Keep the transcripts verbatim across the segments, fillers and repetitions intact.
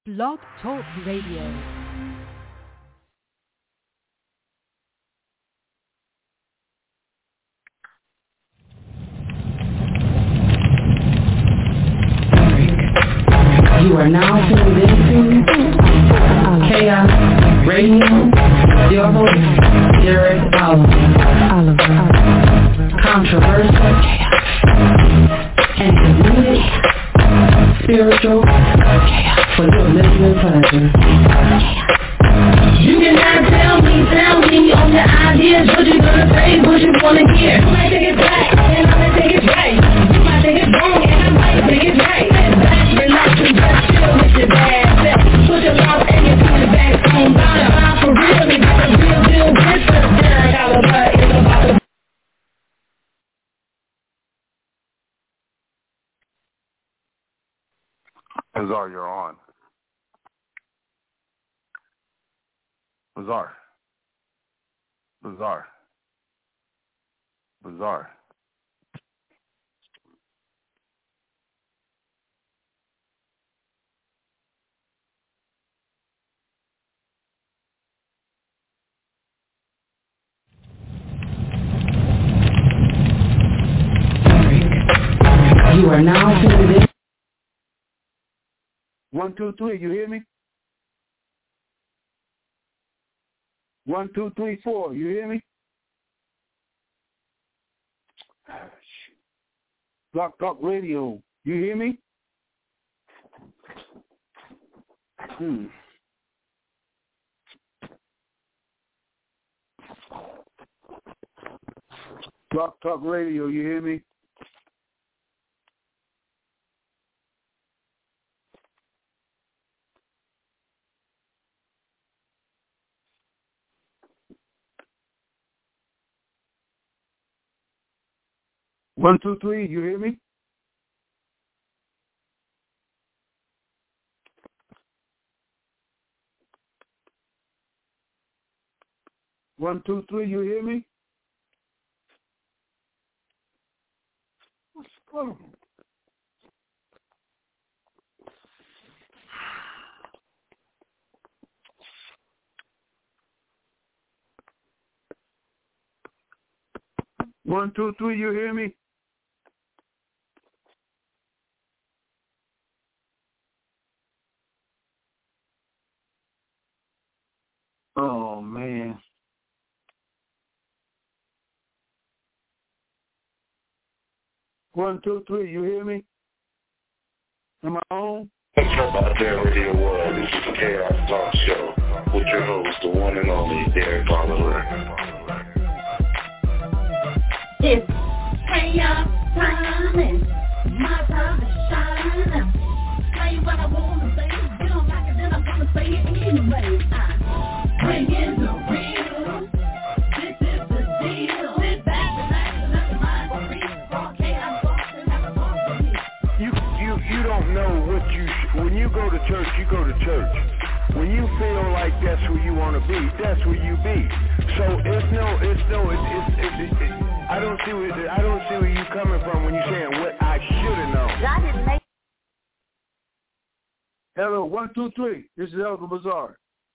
Blog Talk Radio. You are now tuned into Chaos Radio. Your host, Derek Oliver. Controversial, and comedic, spiritual, for your listening pleasure. You cannot tell me, tell me on your ideas what you gonna say, what you wanna hear. You might think it's right, and I might think it's right. You might think it's wrong, and I might think it's right. Relax and just chill with your bad self. Put your mouth and your feet back on bottom. I'm for real, we got a real deal with the Derek Oliver is about to. Azar, you're on. Azar. Azar. Azar. You are now tuned in. One, two, three, you hear me? One, two, three, four, you hear me? Block Talk Radio, you hear me? Hmm. Block Talk Radio, you hear me? One, two, three, you hear me? One, two, three, you hear me? What's going on? One, two, three, you hear me? Oh, man. One, two, three, you hear me? Am I on? What's up out there, Radio World? This is the Chaos Talk Show with your host, the one and only Derek Oliver. It's chaos time and my time to shine. Say what I wanna say, you don't like it, then I'm gonna say it anyway. I bring in the real. This is the deal. Sit back, relax, and let the mind go free. All chaos thoughts and have a talk with me. You you you don't know what you sh- when you go to church, you go to church. When you feel like that's where you want to be, that's where you be. So it's no, it's no, it's it's, it's, it's, it's I don't see where I don't see where you coming from when you're saying what I should have known. I didn't make. Hello, one, two, three. This is Elder Bazaar.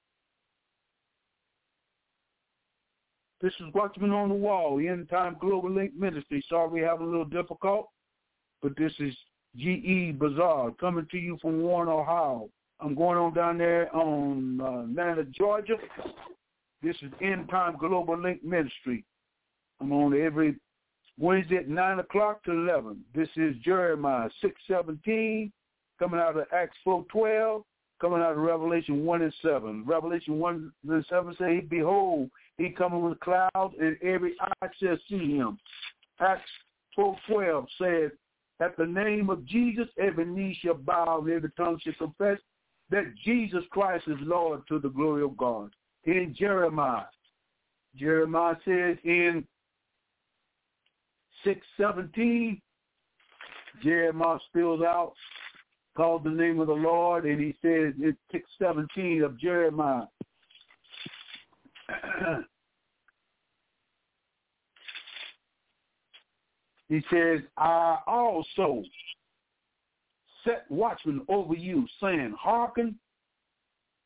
This is Watchman on the Wall, the End Time Global Link Ministry. Sorry we having a little difficult, but this is G E Bazaar coming to you from Warren, Ohio. I'm going on down there on uh, Atlanta, Georgia. This is End Time Global Link Ministry. I'm on every Wednesday at nine o'clock to eleven. This is Jeremiah six seventeen, coming out of Acts four twelve, coming out of Revelation one and seven. Revelation one and seven say, behold, he coming with clouds, and every eye shall see him. Acts four twelve says, at the name of Jesus, every knee shall bow, and every tongue shall confess that Jesus Christ is Lord, to the glory of God. In Jeremiah, Jeremiah says in six seventeen, Jeremiah spills out, called the name of the Lord, and he says in six seventeen of Jeremiah, he says, I also set watchmen over you, saying, hearken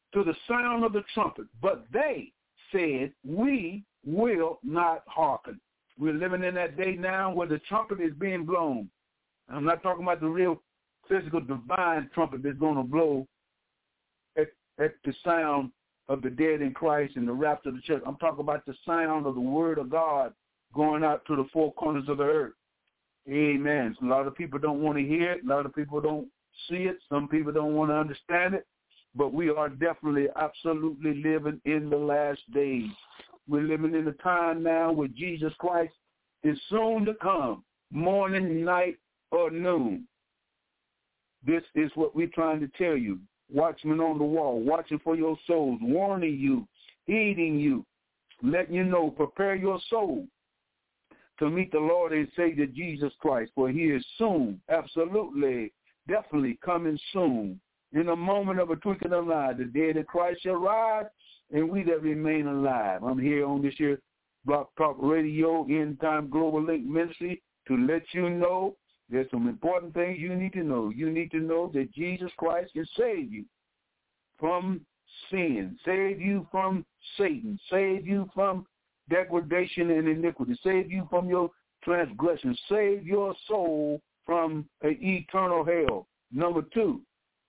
to the sound of the trumpet. But they said, we will not hearken. We're living in that day now where the trumpet is being blown. I'm not talking about the real physical divine trumpet that's going to blow at, at the sound of the dead in Christ and the rapture of the church. I'm talking about the sound of the word of God going out to the four corners of the earth. Amen. So a lot of people don't want to hear it. A lot of people don't see it. Some people don't want to understand it. But we are definitely, absolutely living in the last days. We're living in a time now where Jesus Christ is soon to come, morning, night, or noon. This is what we're trying to tell you. Watchmen on the wall, watching for your souls, warning you, heeding you, letting you know, prepare your soul to meet the Lord and Savior Jesus Christ, for he is soon, absolutely, definitely coming soon. In a moment of a twinkling of an eye, the dead in Christ shall rise, and we that remain alive. I'm here on this here Block Talk Radio, End Time Global Link Ministry, to let you know there's some important things you need to know. You need to know that Jesus Christ can save you from sin, save you from Satan, save you from degradation and iniquity, save you from your transgression, save your soul from an eternal hell. Number two,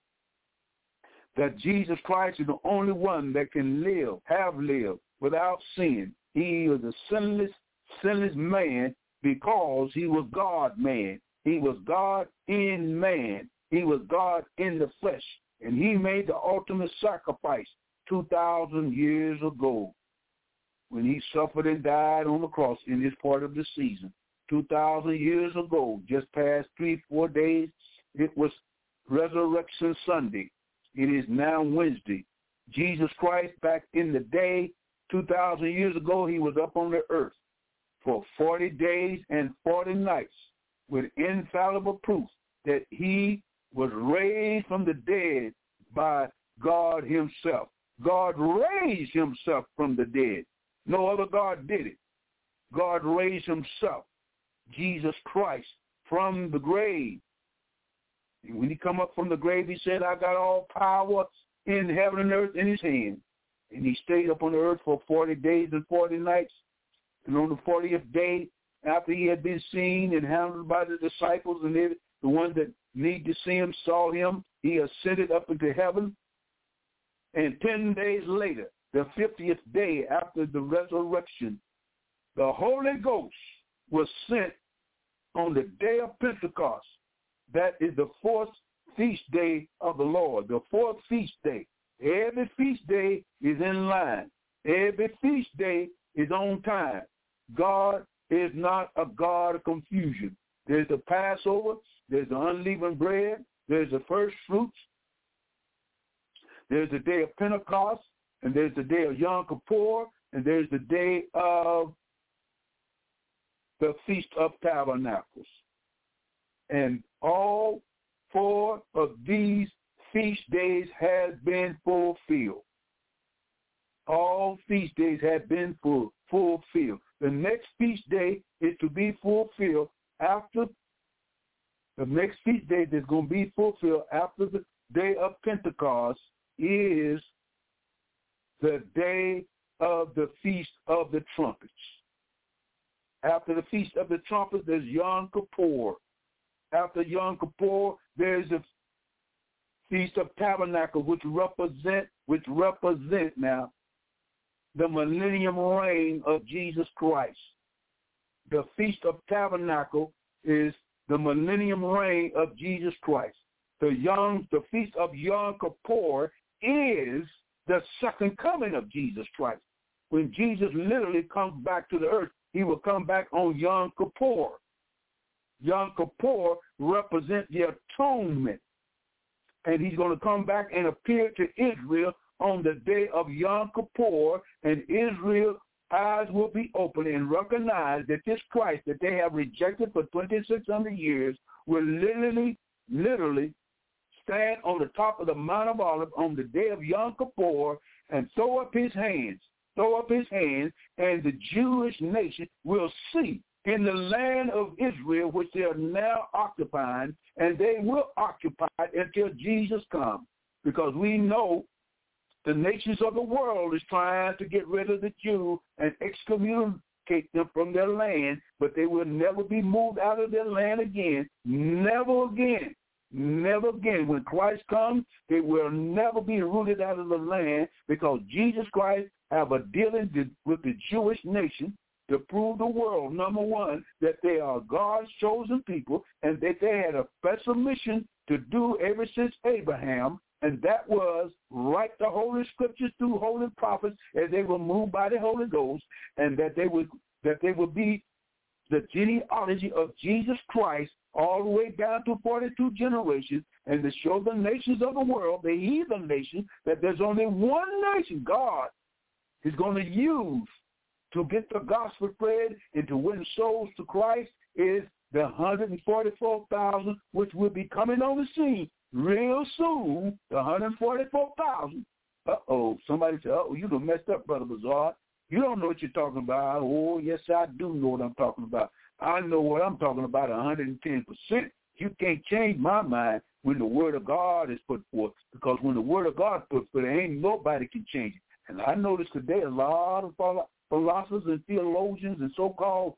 that Jesus Christ is the only one that can live, have lived without sin. He was a sinless, sinless man because he was God-man. He was God in man. He was God in the flesh. And he made the ultimate sacrifice two thousand years ago when he suffered and died on the cross in this part of the season. two thousand years ago, just past three, four days, it was Resurrection Sunday. It is now Wednesday. Jesus Christ, back in the day, two thousand years ago, he was up on the earth for forty days and forty nights with infallible proof that he was raised from the dead by God himself. God raised himself from the dead. No other God did it. God raised himself, Jesus Christ, from the grave. And when he come up from the grave, he said, I got all power in heaven and earth in his hand. And he stayed up on the earth for forty days and forty nights. And on the fortieth day, after he had been seen and handled by the disciples and they, the ones that need to see him saw him, he ascended up into heaven. And ten days later, the fiftieth day after the resurrection, the Holy Ghost was sent on the day of Pentecost. That is the fourth feast day of the Lord, the fourth feast day. Every feast day is in line. Every feast day is on time. God is not a God of confusion. There's the Passover, there's the unleavened bread, there's the first fruits, there's the day of Pentecost, and there's the day of Yom Kippur, and there's the day of the Feast of Tabernacles. And all four of these feast days have been fulfilled. All feast days have been full, fulfilled. The next feast day is to be fulfilled after the next feast day that's going to be fulfilled after the day of Pentecost is the day of the Feast of the Trumpets. After the Feast of the Trumpets, there's Yom Kippur. After Yom Kippur, there's the Feast of Tabernacle, which represent, which represent now the millennium reign of Jesus Christ. The Feast of Tabernacle is the millennium reign of Jesus Christ. The Yom, the Feast of Yom Kippur is the second coming of Jesus Christ. When Jesus literally comes back to the earth, he will come back on Yom Kippur. Yom Kippur represents the atonement. And he's going to come back and appear to Israel on the day of Yom Kippur, and Israel's eyes will be open and recognize that this Christ that they have rejected for twenty-six hundred years will literally, literally stand on the top of the Mount of Olives on the day of Yom Kippur and throw up his hands, throw up his hands, and the Jewish nation will see in the land of Israel, which they are now occupying, and they will occupy it until Jesus comes. Because we know the nations of the world is trying to get rid of the Jews and excommunicate them from their land, but they will never be moved out of their land again. Never again. Never again. When Christ comes, they will never be rooted out of the land, because Jesus Christ have a dealing with the Jewish nation to prove the world, number one, that they are God's chosen people and that they had a special mission to do ever since Abraham, and that was write the Holy Scriptures through holy prophets as they were moved by the Holy Ghost, and that they would that they would be the genealogy of Jesus Christ all the way down to forty-two generations, and to show the nations of the world, the heathen nations, that there's only one nation God is going to use to get the gospel spread and to win souls to Christ is the one hundred forty-four thousand, which will be coming on the scene real soon, the one hundred forty-four thousand. Uh-oh, somebody said, uh-oh, you done messed up, Brother Bazaar. You don't know what you're talking about. Oh, yes, I do know what I'm talking about. I know what I'm talking about one hundred ten percent. You can't change my mind when the word of God is put forth, because when the word of God is put forth, there ain't nobody can change it. And I notice today a lot of philosophers and theologians and so-called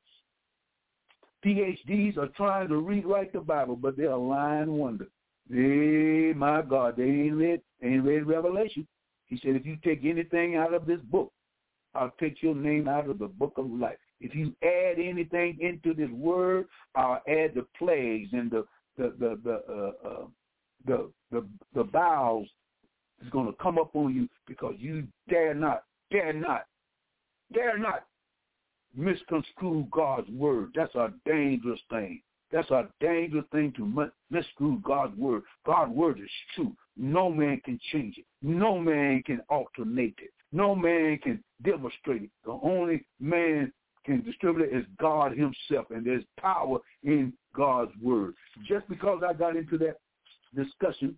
P H Ds are trying to rewrite the Bible, but they're a lying wonder. Hey, my God, they ain't read, they ain't read Revelation. He said, if you take anything out of this book, I'll take your name out of the book of life. If you add anything into this word, I'll add the plagues and the the the the uh, uh, the, the the bowels is going to come up on you, because you dare not, dare not, dare not misconstrue God's word. That's a dangerous thing. That's a dangerous thing to misconstrue God's word. God's word is true. No man can change it. No man can alternate it. No man can demonstrate it. The only man can distribute it is God himself, and there's power in God's word. Just because I got into that discussion,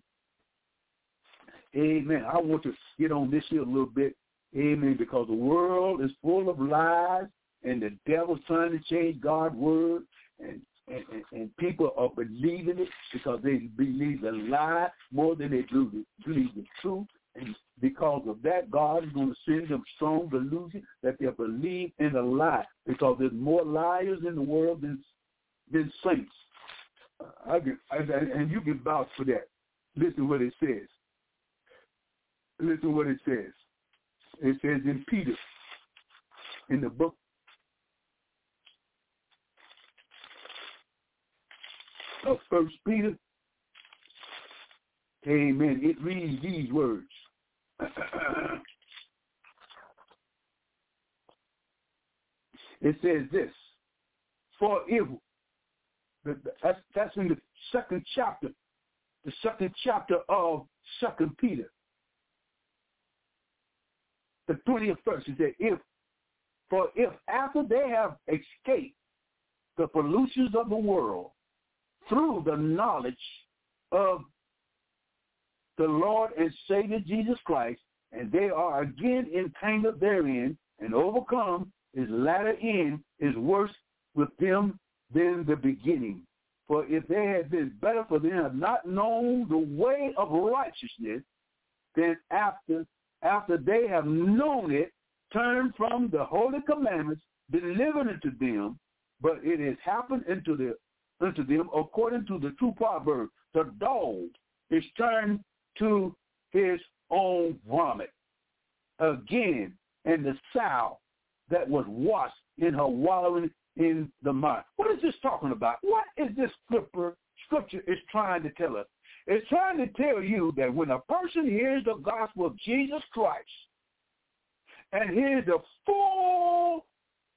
amen, I want to get on this here a little bit, amen, because the world is full of lies, and the devil's trying to change God's word, and And, and, and people are believing it because they believe the lie more than they do the, believe the truth. And because of that, God is going to send them strong delusion that they'll believe in the lie, because there's more liars in the world than than saints. Uh, I can, I, and you can vouch for that. Listen what it says. Listen what it says. It says in Peter, in the book of First Peter, amen, it reads these words. It says this, for if, that's, that's in the second chapter, the second chapter of Second Peter, the twentieth verse. It said, if, for if after they have escaped the pollutions of the world, through the knowledge of the Lord and Savior Jesus Christ, and they are again entangled therein and overcome, his latter end is worse with them than the beginning. For if they had been better for them have not known the way of righteousness, then after after they have known it, turn from the holy commandments delivered unto them, but it has happened unto the unto them according to the true proverb, the dog is turned to his own vomit again, and the sow that was washed in her wallowing in the mud. What is this talking about? What is this scripture scripture is trying to tell us? It's trying to tell you that when a person hears the gospel of Jesus Christ and hears the full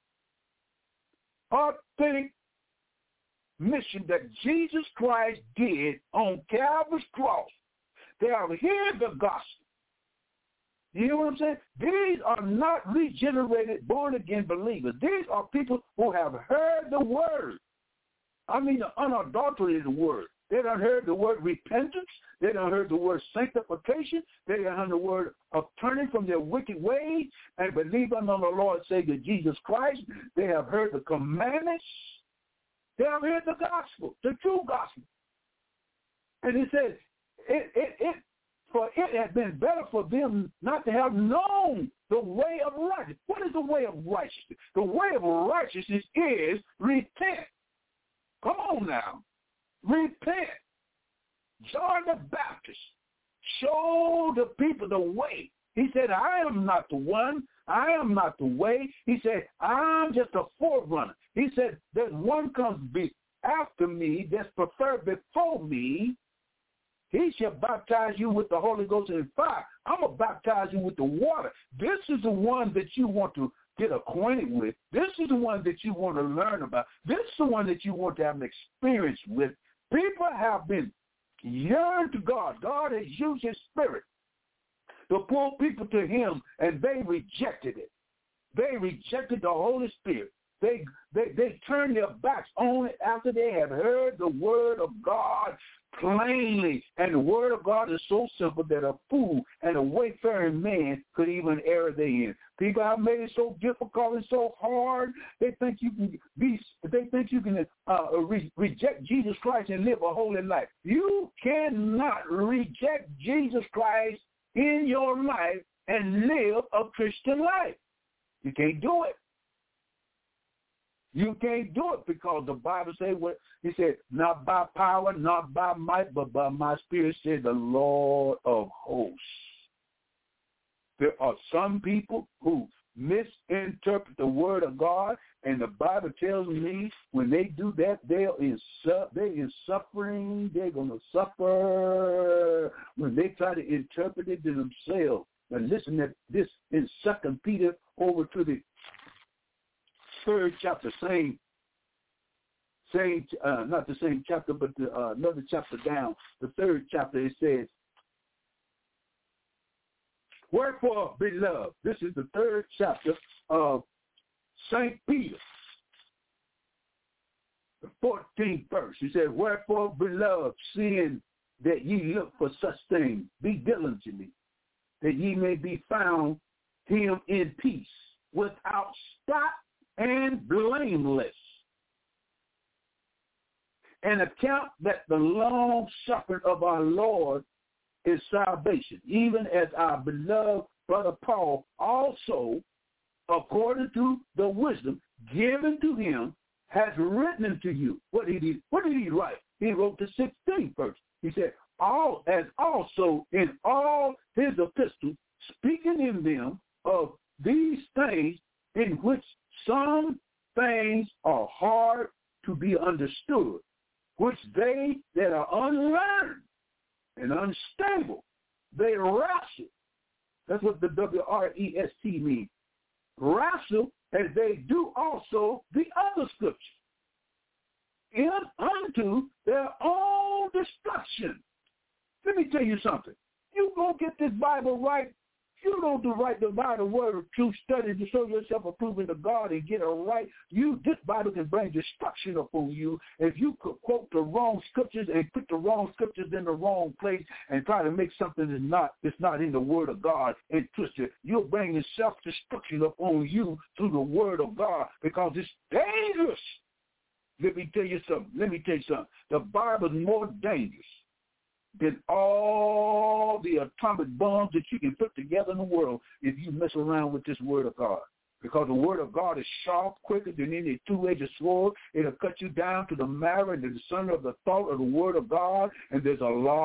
authentic mission that Jesus Christ did on Calvary's cross, they have heard the gospel. You know what I'm saying? These are not regenerated, born-again believers. These are people who have heard the word. I mean the unadulterated word. They done heard the word repentance. They done heard the word sanctification. They done heard the word of turning from their wicked ways and believing on the Lord Savior Jesus Christ. They have heard the commandments. They have heard the gospel, the true gospel. And it says, it, it, it For it had been better for them not to have known the way of righteousness. What is the way of righteousness? The way of righteousness is repent. Come on now. Repent. John the Baptist showed the people the way. He said, I am not the one. I am not the way. He said, I'm just a forerunner. He said, there's one comes be after me that's preferred before me. He shall baptize you with the Holy Ghost and fire. I'm going to baptize you with the water. This is the one that you want to get acquainted with. This is the one that you want to learn about. This is the one that you want to have an experience with. People have been yearned to God. God has used his spirit to pull people to him, and they rejected it. They rejected the Holy Spirit. They, they, they turned their backs on it after they had heard the word of God plainly. And the word of God is so simple that a fool and a wayfaring man could even err therein. People have made it so difficult and so hard. They think you can be. They think you can uh, re- reject Jesus Christ and live a holy life. You cannot reject Jesus Christ in your life and live a Christian life. You can't do it. You can't do it because the Bible says what he said, not by power, not by might, but by my spirit, said the Lord of hosts. There are some people who misinterpret the word of God, and the Bible tells me when they do that, they're in, su- they're in suffering. They're going to suffer when they try to interpret it to themselves. Now listen to this in Second Peter over to the third chapter, same, same, uh, not the same chapter, but the, uh, another chapter down, the third chapter, it says, wherefore, beloved, this is the third chapter of Saint Peter, the fourteenth verse. He said, wherefore, beloved, seeing that ye look for such things, be diligently, that ye may be found him in peace, without spot and blameless, and account that the long suffering of our Lord is salvation, even as our beloved brother Paul also, according to the wisdom given to him, has written unto you. What did he? What did he write? He wrote the sixteenth verse. He said, "All as also in all his epistles, speaking in them of these things, in which some things are hard to be understood, which they that are unlearned and unstable, they wrestle." That's what the W R E S T means. Wrestle as they do also the other scriptures, in unto their own destruction. Let me tell you something. You go get this Bible right. You don't do right the Bible word of truth, study to show yourself approving to God and get it right. You, this Bible can bring destruction upon you if you could quote the wrong scriptures and put the wrong scriptures in the wrong place and try to make something that's not that's not in the Word of God and twist it. You're bringing self-destruction upon you through the Word of God because it's dangerous. Let me tell you something. Let me tell you something. The Bible is more dangerous than all the atomic bombs that you can put together in the world if you mess around with this word of God. Because the word of God is sharp, quicker than any two-edged sword. It'll cut you down to the marrow and the center of the thought of the word of God. And there's a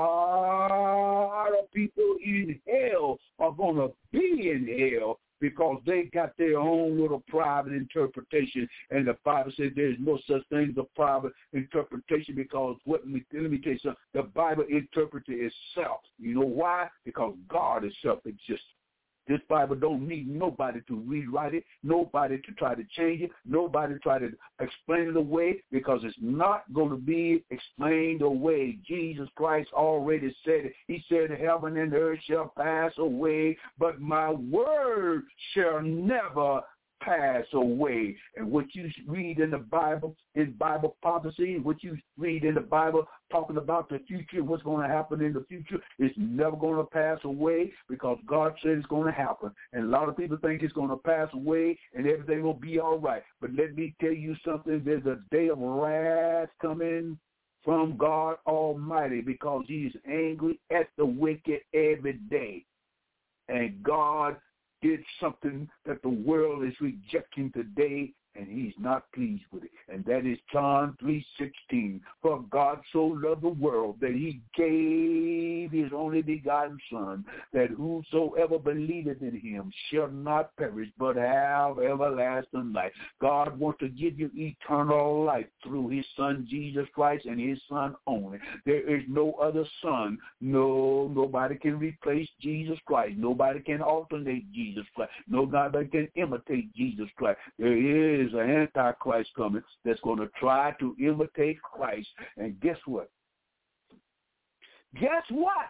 lot of people in hell are going to be in hell because they got their own little private interpretation. And the Bible says there's no such thing as a private interpretation because, what, let me, let me tell you something, the Bible interprets itself. You know why? Because God is self-existent. This Bible don't need nobody to rewrite it, nobody to try to change it, nobody to try to explain it away, because it's not going to be explained away. Jesus Christ already said it. He said, heaven and earth shall pass away, but my word shall never pass away. And what you read in the Bible, in Bible prophecy, what you read in the Bible talking about the future, what's going to happen in the future, is never going to pass away because God said it's going to happen. And a lot of people think it's going to pass away and everything will be all right. But let me tell you something. There's a day of wrath coming from God Almighty because he is angry at the wicked every day. And God did something that the world is rejecting today, and he's not pleased with it. And that is John three sixteen. For God so loved the world that he gave his only begotten Son, that whosoever believeth in him shall not perish, but have everlasting life. God wants to give you eternal life through his Son, Jesus Christ, and his Son only. There is no other Son. No, nobody can replace Jesus Christ. Nobody can alternate Jesus Christ. Nobody can imitate Jesus Christ. There is an antichrist coming that's going to try to imitate Christ. And guess what? Guess what?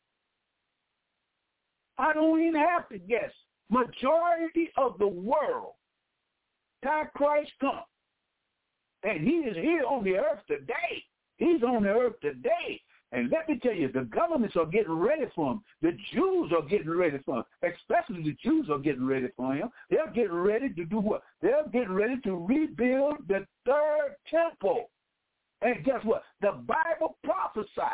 I don't even have to guess. Majority of the world, antichrist comes. And he is here on the earth today. He's on the earth today. And let me tell you, the governments are getting ready for him. The Jews are getting ready for him. Especially the Jews are getting ready for him. They're getting ready to do what? They're getting ready to rebuild the third temple. And guess what? The Bible prophesied,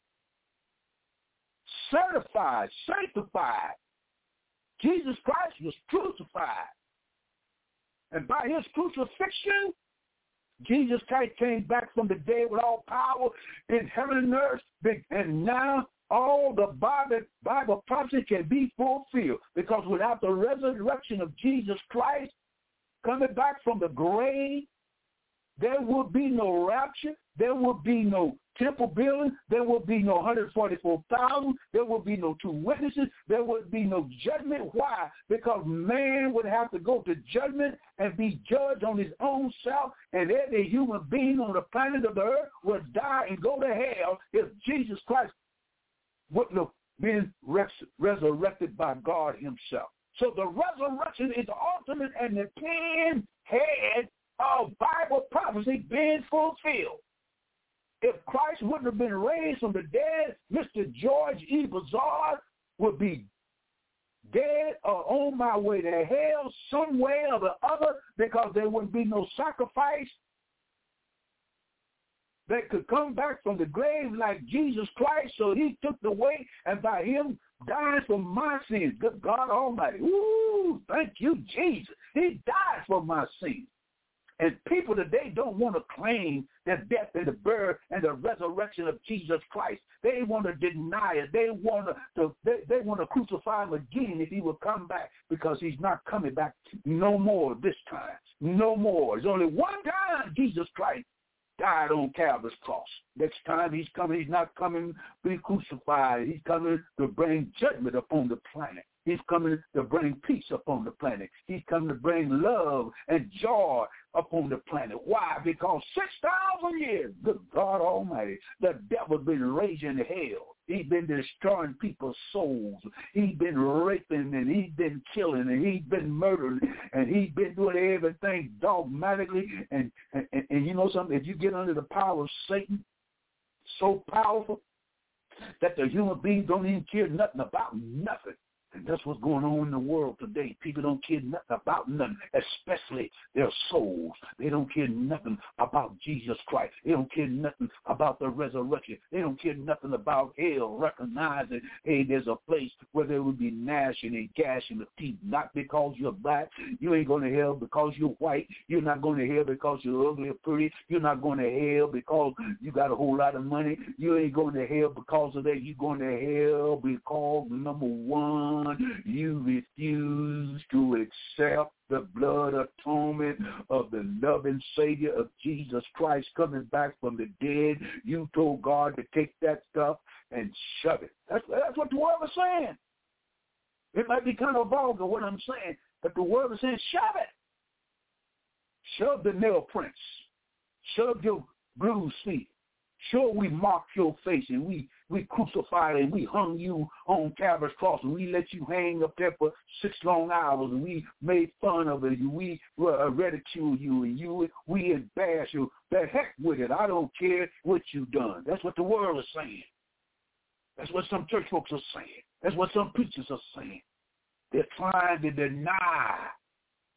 certified, sanctified. Jesus Christ was crucified. And by his crucifixion, Jesus Christ came back from the dead with all power in heaven and earth, and now all the Bible, Bible prophecy can be fulfilled, because without the resurrection of Jesus Christ coming back from the grave, there would be no rapture, there would be no temple building, there would be no one hundred forty-four thousand, there would be no two witnesses, there would be no judgment. Why? Because man would have to go to judgment and be judged on his own self, and every human being on the planet of the earth would die and go to hell if Jesus Christ wouldn't have been res- resurrected by God himself. So the resurrection is ultimate and the ten head of Bible prophecy being fulfilled. If Christ wouldn't have been raised from the dead, Mister George E. Bazard would be dead or on my way to hell some way or the other, because there wouldn't be no sacrifice that could come back from the grave like Jesus Christ. So he took the way, and by him dying for my sins, good God Almighty, ooh, thank you, Jesus. He died for my sins. And people today don't want to claim the death and the birth and the resurrection of Jesus Christ. They want to deny it. They want to they, they want to crucify him again if he will come back, because he's not coming back no more this time. No more. There's only one time Jesus Christ died on Calvary's cross. Next time he's coming, he's not coming to be crucified. He's coming to bring judgment upon the planet. He's coming to bring peace upon the planet. He's coming to bring love and joy upon the planet. Why? Because six thousand years, good God Almighty, the devil's been raging hell. He's been destroying people's souls. He's been raping, and he's been killing, and he's been murdering, and he's been doing everything dogmatically. And, and, and, and you know something? If you get under the power of Satan, so powerful that the human beings don't even care nothing about nothing. And that's what's going on in the world today. People don't care nothing about nothing, especially their souls. They don't care nothing about Jesus Christ. They don't care nothing about the resurrection. They don't care nothing about hell, recognizing, hey, there's a place where there will be gnashing and gashing of teeth, not because you're black. You ain't going to hell because you're white. You're not going to hell because you're ugly or pretty. You're not going to hell because you got a whole lot of money. You ain't going to hell because of that. You're going to hell because, number one, you refuse to accept the blood atonement of the loving Savior of Jesus Christ coming back from the dead. You told God to take that stuff and shove it. That's, that's what the world is saying. It might be kind of vulgar what I'm saying, but the world is saying shove it. Shove the nail prints. Shove your bruised feet. Sure, we marked your face and we, we crucified and we hung you on Calvary's cross and we let you hang up there for six long hours and we made fun of it and we uh, ridiculed you and you we embarrassed you. The heck with it. I don't care what you done. That's what the world is saying. That's what some church folks are saying. That's what some preachers are saying. They're trying to deny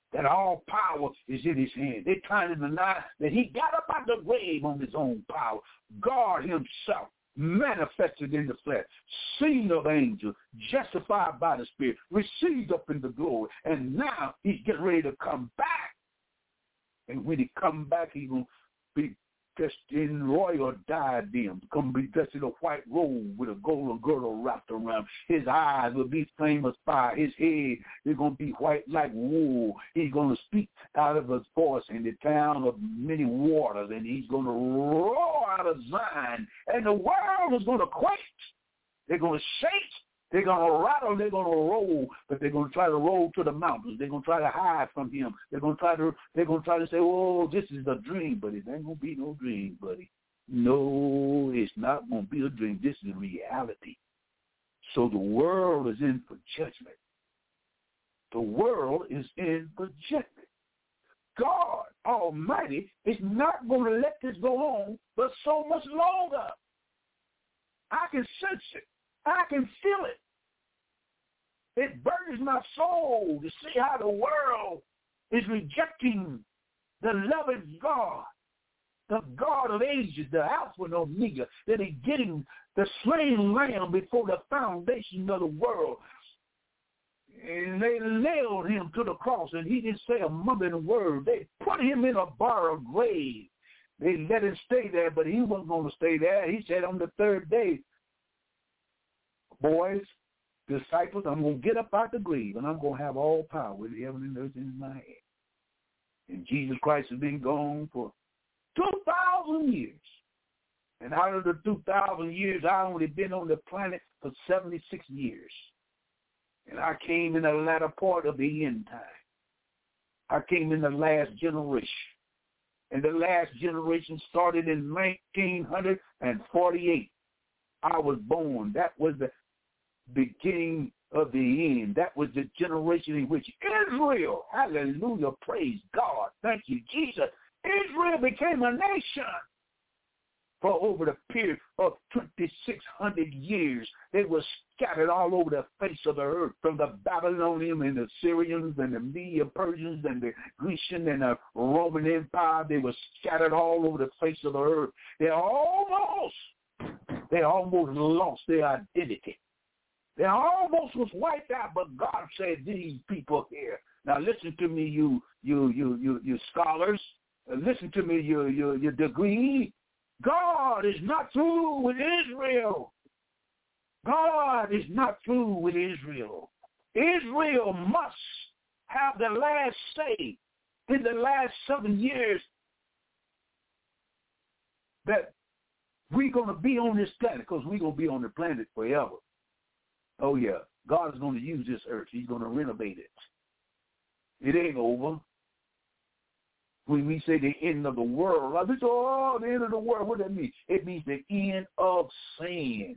that all power is in his hand. They're trying to deny that he got up out of the grave on his own power. God himself manifested in the flesh, seen of angels, justified by the Spirit, received up in the glory, and now he's getting ready to come back. And when he come back, he's going to be dressed in royal diadem, going to be dressed in a white robe with a golden girdle wrapped around. His eyes will be flame of fire. His head is going to be white like wool. He's going to speak out of his voice in the town of many waters, and he's going to roar out of Zion, and the world is going to quake. They're going to shake. They're going to rattle, they're going to roll, but they're going to try to roll to the mountains. They're going to try to hide from him. They're going to try to, they're going to try to say, oh, this is a dream, but it ain't going to be no dream, buddy. No, it's not going to be a dream. This is reality. So the world is in for judgment. The world is in for judgment. God Almighty is not going to let this go on for so much longer. I can sense it. I can feel it. It burdens my soul to see how the world is rejecting the loving God, the God of ages, the Alpha and Omega, that is getting the slain lamb before the foundation of the world. And they nailed him to the cross, and he didn't say a mumbling word. They put him in a borrowed grave. They let him stay there, but he wasn't going to stay there. He said on the third day, boys, disciples, I'm going to get up out the grave, and I'm going to have all power with heaven and earth in my hand. And Jesus Christ has been gone for two thousand years. And out of the two thousand years, I've only been on the planet for seventy-six years. And I came in the latter part of the end time. I came in the last generation. And the last generation started in nineteen forty-eight. I was born. That was the beginning of the end. That was the generation in which Israel, hallelujah, praise God, thank you, Jesus, Israel became a nation. For over the period of twenty-six hundred years, they were scattered all over the face of the earth, from the Babylonians and the Syrians and the Media Persians and the Grecian and the Roman Empire. They were scattered all over the face of the earth. They almost, they almost lost their identity. They almost was wiped out, but God said, these people here. Now listen to me, you, you, you, you, you scholars. Listen to me, you, you, you degree. God is not through with Israel. God is not through with Israel. Israel must have the last say in the last seven years that we're going to be on this planet, because we're going to be on the planet forever. Oh, yeah. God is going to use this earth. He's going to renovate it. It ain't over. When we say the end of the world, I think, oh, the end of the world, what does that mean? It means the end of sin.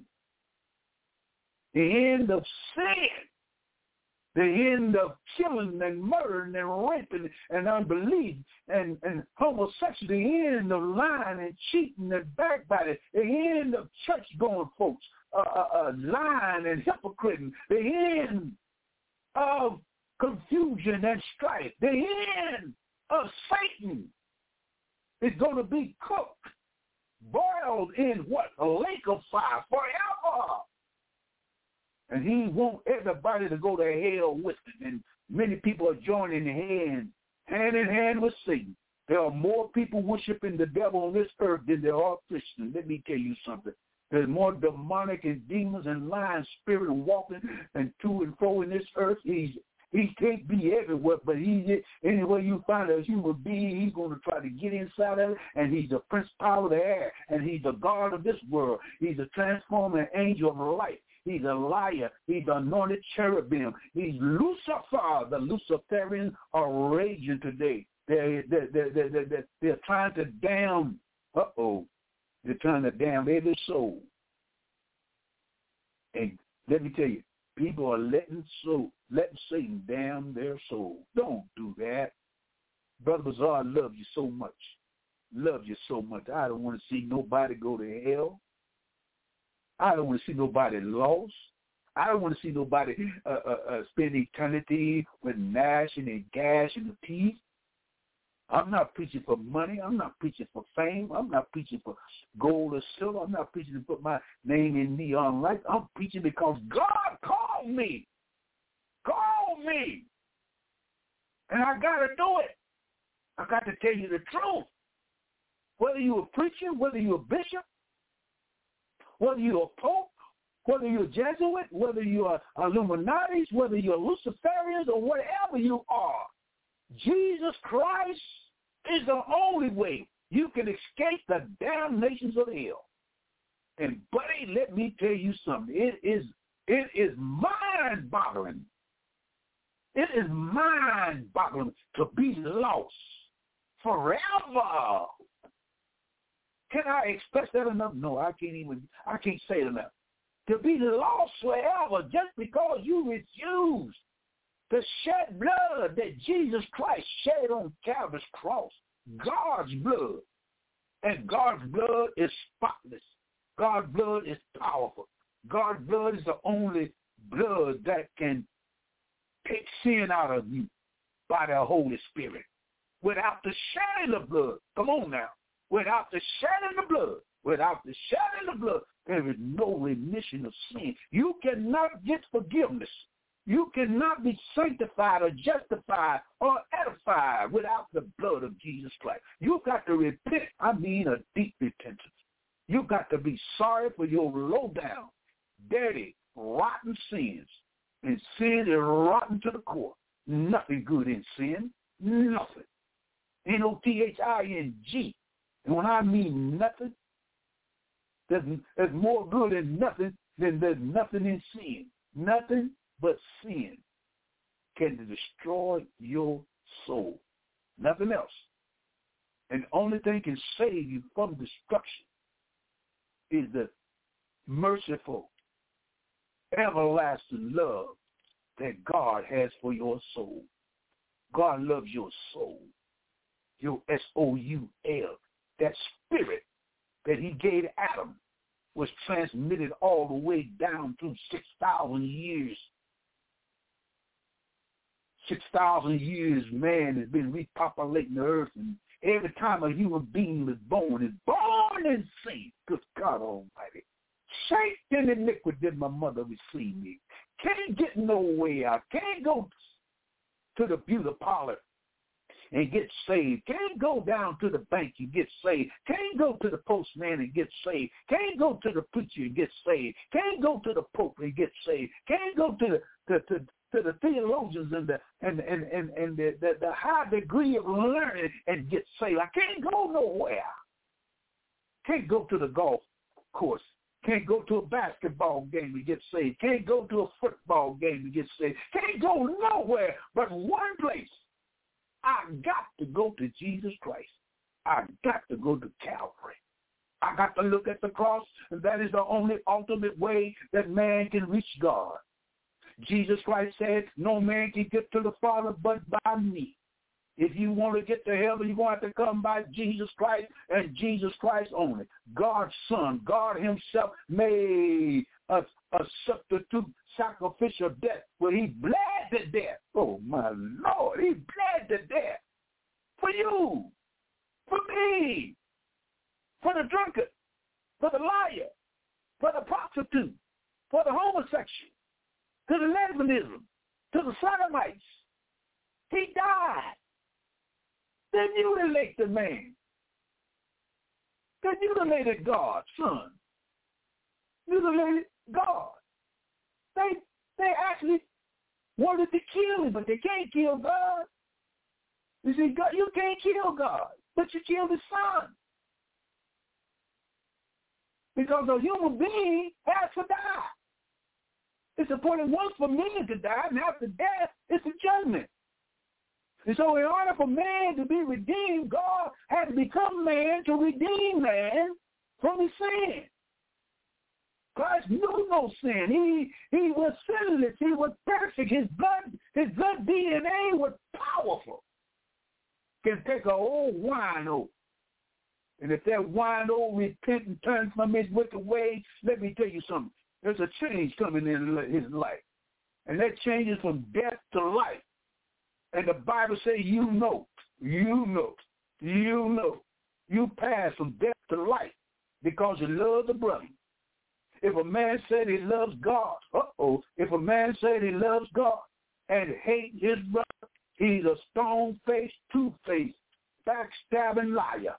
The end of sin. The end of killing and murdering and raping and unbelief and, and homosexuality. The end of lying and cheating and backbiting. The end of church-going folks, uh, uh, uh, lying and hypocriting. The end of confusion and strife. The end of Satan is going to be cooked, boiled in what? A lake of fire forever. And he wants everybody to go to hell with him. And many people are joining hand, hand in hand with Satan. There are more people worshiping the devil on this earth than there are Christians. Let me tell you something. There's more demonic and demons and lying spirit walking and to and fro in this earth. He's He can't be everywhere, but he's anywhere you find a human being, he's going to try to get inside of it, and he's the prince power of the air, and he's the God of this world. He's a transforming angel of light. He's a liar. He's the anointed cherubim. He's Lucifer. The Luciferians are raging today. They're, they're, they're, they're, they're, they're trying to damn, uh-oh, they're trying to damn every soul. And let me tell you, people are letting soul, letting Satan damn their soul. Don't do that. Brother Bazaar loves you so much. Loves you so much. I don't want to see nobody go to hell. I don't want to see nobody lost. I don't want to see nobody uh, uh, uh, spend eternity with gnashing and gashing of teeth. I'm not preaching for money. I'm not preaching for fame. I'm not preaching for gold or silver. I'm not preaching to put my name in neon lights. I'm preaching because God called me. Called me. And I got to do it. I got to tell you the truth. Whether you're a preacher, whether you're a bishop, whether you're a pope, whether you're a Jesuit, whether you're Illuminatis, whether you're Luciferians, or whatever you are, Jesus Christ is the only way you can escape the damnations of hell. And buddy, let me tell you something. It is it is mind-boggling. It is mind-boggling to be lost forever. Can I express that enough? No, I can't even. I can't say it enough. To be lost forever just because you refuse the shed blood that Jesus Christ shed on Calvary's cross, God's blood. And God's blood is spotless. God's blood is powerful. God's blood is the only blood that can take sin out of you by the Holy Spirit. Without the shedding of blood, come on now, without the shedding of blood, without the shedding of blood, there is no remission of sin. You cannot get forgiveness. You cannot be sanctified or justified or edified without the blood of Jesus Christ. You've got to repent. I mean a deep repentance. You've got to be sorry for your low down, dirty, rotten sins. And sin is rotten to the core. Nothing good in sin. Nothing. N O T H I N G. And when I mean nothing, there's, there's more good in nothing than there's nothing in sin. Nothing but sin can destroy your soul. Nothing else. And the only thing can save you from destruction is the merciful, everlasting love that God has for your soul. God loves your soul, your S O U L. That spirit that he gave Adam was transmitted all the way down through six thousand years. six thousand years, man has been repopulating the earth, and every time a human being is born, is born in sin. Good God Almighty. Shaped in iniquity did my mother receive me. Can't get no way out. Can't go to the beauty parlor and get saved. Can't go down to the bank and get saved. Can't go to the postman and get saved. Can't go to the preacher and get saved. Can't go to the pope and get saved. Can't go to the to, to, to the theologians and the and and and, and the, the, the high degree of learning and get saved. I can't go nowhere. Can't go to the golf course. Can't go to a basketball game and get saved. Can't go to a football game and get saved. Can't go nowhere but one place. I got to go to Jesus Christ. I got to go to Calvary. I got to look at the cross, and that is the only ultimate way that man can reach God. Jesus Christ said, no man can get to the Father but by me. If you want to get to heaven, you're going to have to come by Jesus Christ and Jesus Christ only. God's Son, God himself made a, a substitute sacrificial death where he bled to death. Oh, my Lord, he bled to death for you, for me, for the drunkard, for the liar, for the prostitute, for the homosexual, to the lesbianism, to the sodomites. He died. Then mutilated man. Then mutilated God, son. Mutilated God. They they actually wanted to kill him, but they can't kill God. You see, God, you can't kill God, but you killed his son. Because a human being has to die. It's appointed once for men to die, and after death, it's a judgment. And so in order for man to be redeemed, God had to become man to redeem man from his sin. Christ knew no sin. He he was sinless. He was perfect. His blood, his blood D N A was powerful. Can take an old wino. And if that wino repent and turn from his wicked ways, let me tell you something. There's a change coming in his life. And that change is from death to life. And the Bible says, you know, you know, you know, you pass from death to life because you love the brother. If a man said he loves God, uh-oh, if a man said he loves God and hate his brother, he's a stone-faced, two-faced, backstabbing liar.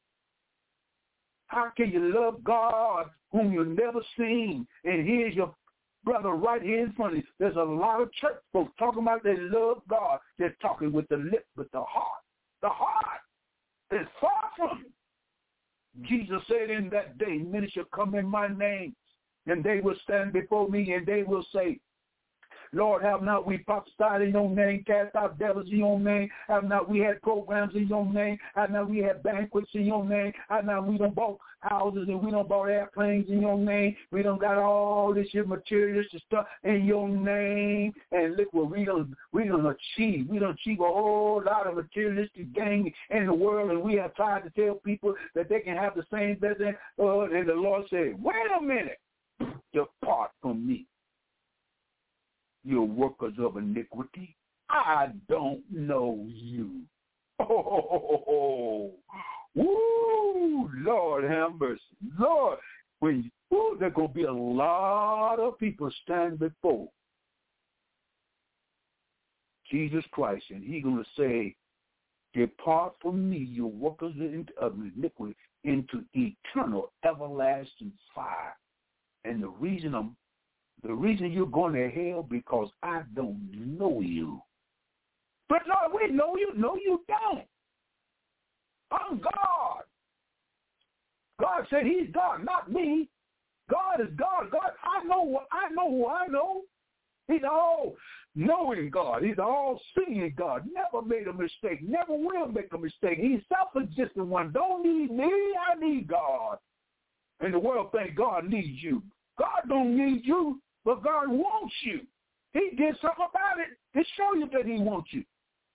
How can you love God whom you've never seen, and here's your brother right here in front of you? There's a lot of church folks talking about they love God. They're talking with the lip, but the heart. The heart is far from it. Jesus said in that day, many shall come in my name, and they will stand before me, and they will say, Lord, have not we prophesied in your name, cast out devils in your name? Have not we had programs in your name? Have not we had banquets in your name? Have not we done bought houses and we done bought airplanes in your name? We done got all this your materialistic stuff in your name. And look what we done, we done achieve. We done achieve a whole lot of materialistic gain in the world, and we have tried to tell people that they can have the same blessing. Uh, and the Lord said, wait a minute, depart from me, you workers of iniquity. I don't know you. Oh, woo, Lord have mercy. Lord, when woo, there's going to be a lot of people standing before Jesus Christ, and he's going to say, depart from me, you workers of iniquity, into eternal, everlasting fire. And the reason I'm The reason you're going to hell, because I don't know you. But Lord, we know you. No, you don't. I'm God. God said he's God, not me. God is God. God, I know what I know who I know. He's all knowing God. He's all seeing God. Never made a mistake. Never will make a mistake. He's self-existent one. Don't need me. I need God. And the world thinks God needs you. God don't need you. But God wants you. He did something about it to show you that he wants you.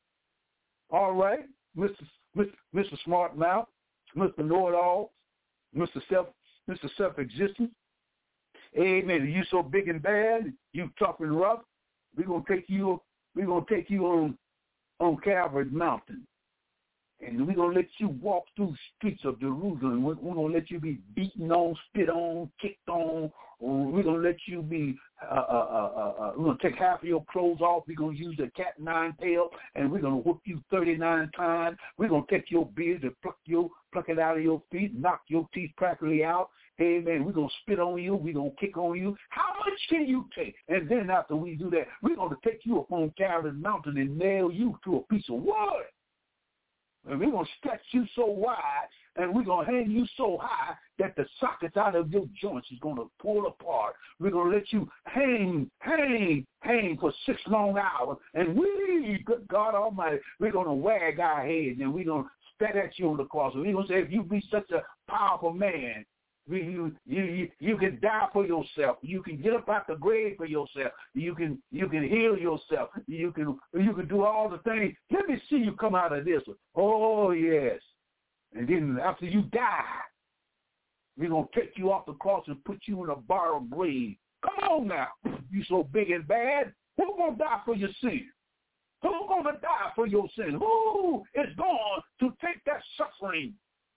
All right, Mister Mister Mister Smart Mouth, Mister Know-it-all, Mister Self, Mister Self-existent. Amen. You so big and bad, you tough and rough. We're gonna take you. We're gonna take you on on Calvary Mountain, and we're going to let you walk through streets of Jerusalem. We're, we're going to let you be beaten on, spit on, kicked on. We're going to let you be, uh, uh, uh, uh, we're going to take half of your clothes off. We're going to use a cat nine tail, and we're going to whoop you thirty-nine times. We're going to take your beard and pluck, your, pluck it out of your feet, knock your teeth practically out. Amen. We're going to spit on you. We're going to kick on you. How much can you take? And then after we do that, we're going to take you up on Calvary Mountain and nail you to a piece of wood. And we're going to stretch you so wide, and we're going to hang you so high that the sockets out of your joints is going to pull apart. We're going to let you hang, hang, hang for six long hours. And we, good God Almighty, we're going to wag our heads, and we're going to spat at you on the cross. And we're going to say, if you be such a powerful man, You, you you you can die for yourself. You can get up out the grave for yourself. You can you can heal yourself. You can you can do all the things. Let me see you come out of this one. Oh yes. And then after you die, we're gonna take you off the cross and put you in a borrowed grave. Come on now. You so big and bad. Who's gonna die for your sin? Who's gonna die for your sin? Who is going to take that suffering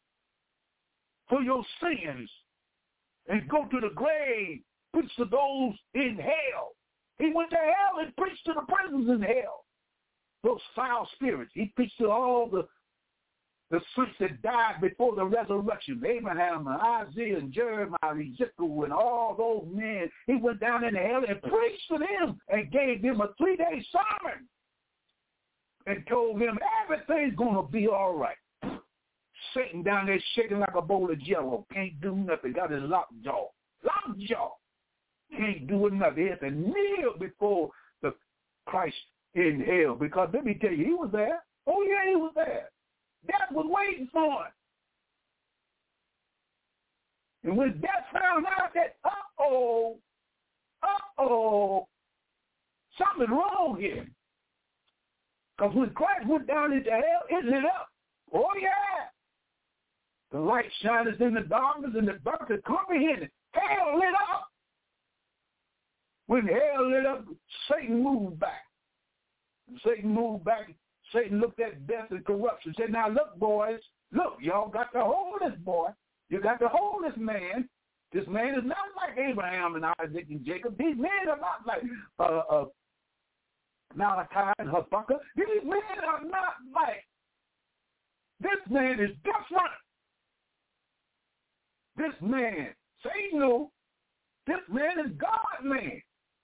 for your sins and go to the grave, preach to those in hell? He went to hell and preached to the prisoners in hell, those foul spirits. He preached to all the the saints that died before the resurrection, Abraham and Isaiah and Jeremiah, Ezekiel, and all those men. He went down into hell and preached to them and gave them a three-day sermon and told them everything's going to be all right. Satan down there shaking like a bowl of jello. Can't do nothing. Got his locked jaw. Locked jaw. Can't do nothing. He has to kneel before the Christ in hell. Because let me tell you, he was there. Oh, yeah, he was there. Death was waiting for him. And when death found out that, uh-oh, uh-oh, something's wrong here. Because when Christ went down into hell, it lit up. Oh, yeah. The light shineth in the darkness, and the darkness comprehended. Hell lit up. When hell lit up, Satan moved back. Satan moved back. Satan looked at death and corruption. Said, now look, boys, look, y'all got to hold this boy. You got to hold this man. This man is not like Abraham and Isaac and Jacob. These men are not like uh, uh, Malachi and Habakkuk. These men are not like. This man is different. This man, Satan knew, this man is God man.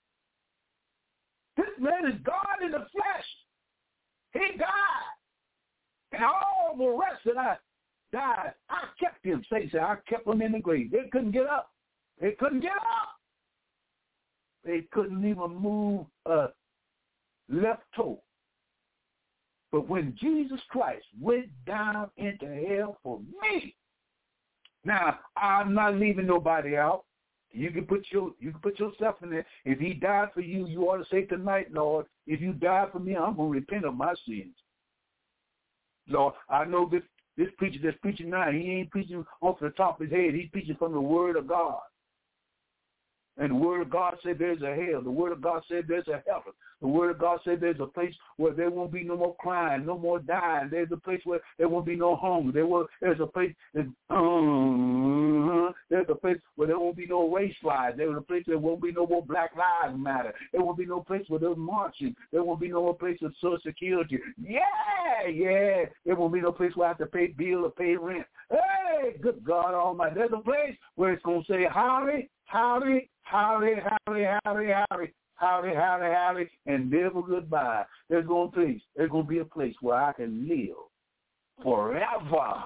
This man is God in the flesh. He died. And all the rest that I died, I kept him. Satan said, I kept him in the grave. They couldn't get up. They couldn't get up. They couldn't even move a left toe. But when Jesus Christ went down into hell for me, now I'm not leaving nobody out. You can put your you can put yourself in there. If he died for you, you ought to say tonight, Lord, if you died for me, I'm gonna repent of my sins. Lord, I know this this preacher that's preaching now, he ain't preaching off the top of his head. He's preaching from the Word of God. And the Word of God said there's a hell. The Word of God said there's a heaven. The Word of God said there's a place where there won't be no more crying, no more dying. There's a place where there won't be no hunger. There will, there's a place, uh, there's a place where there won't be no race riots. There's a place where there won't be no more Black Lives Matter. There won't be no place where there's marching. There won't be no more place of Social Security. Yeah, yeah. There won't be no place where I have to pay bill or pay rent. Hey, good God Almighty. There's a place where it's going to say, howdy, howdy, howdy, howdy, howdy, howdy, howdy, howdy, howdy, and never goodbye. There's going to be, there's going to be a place where I can live forever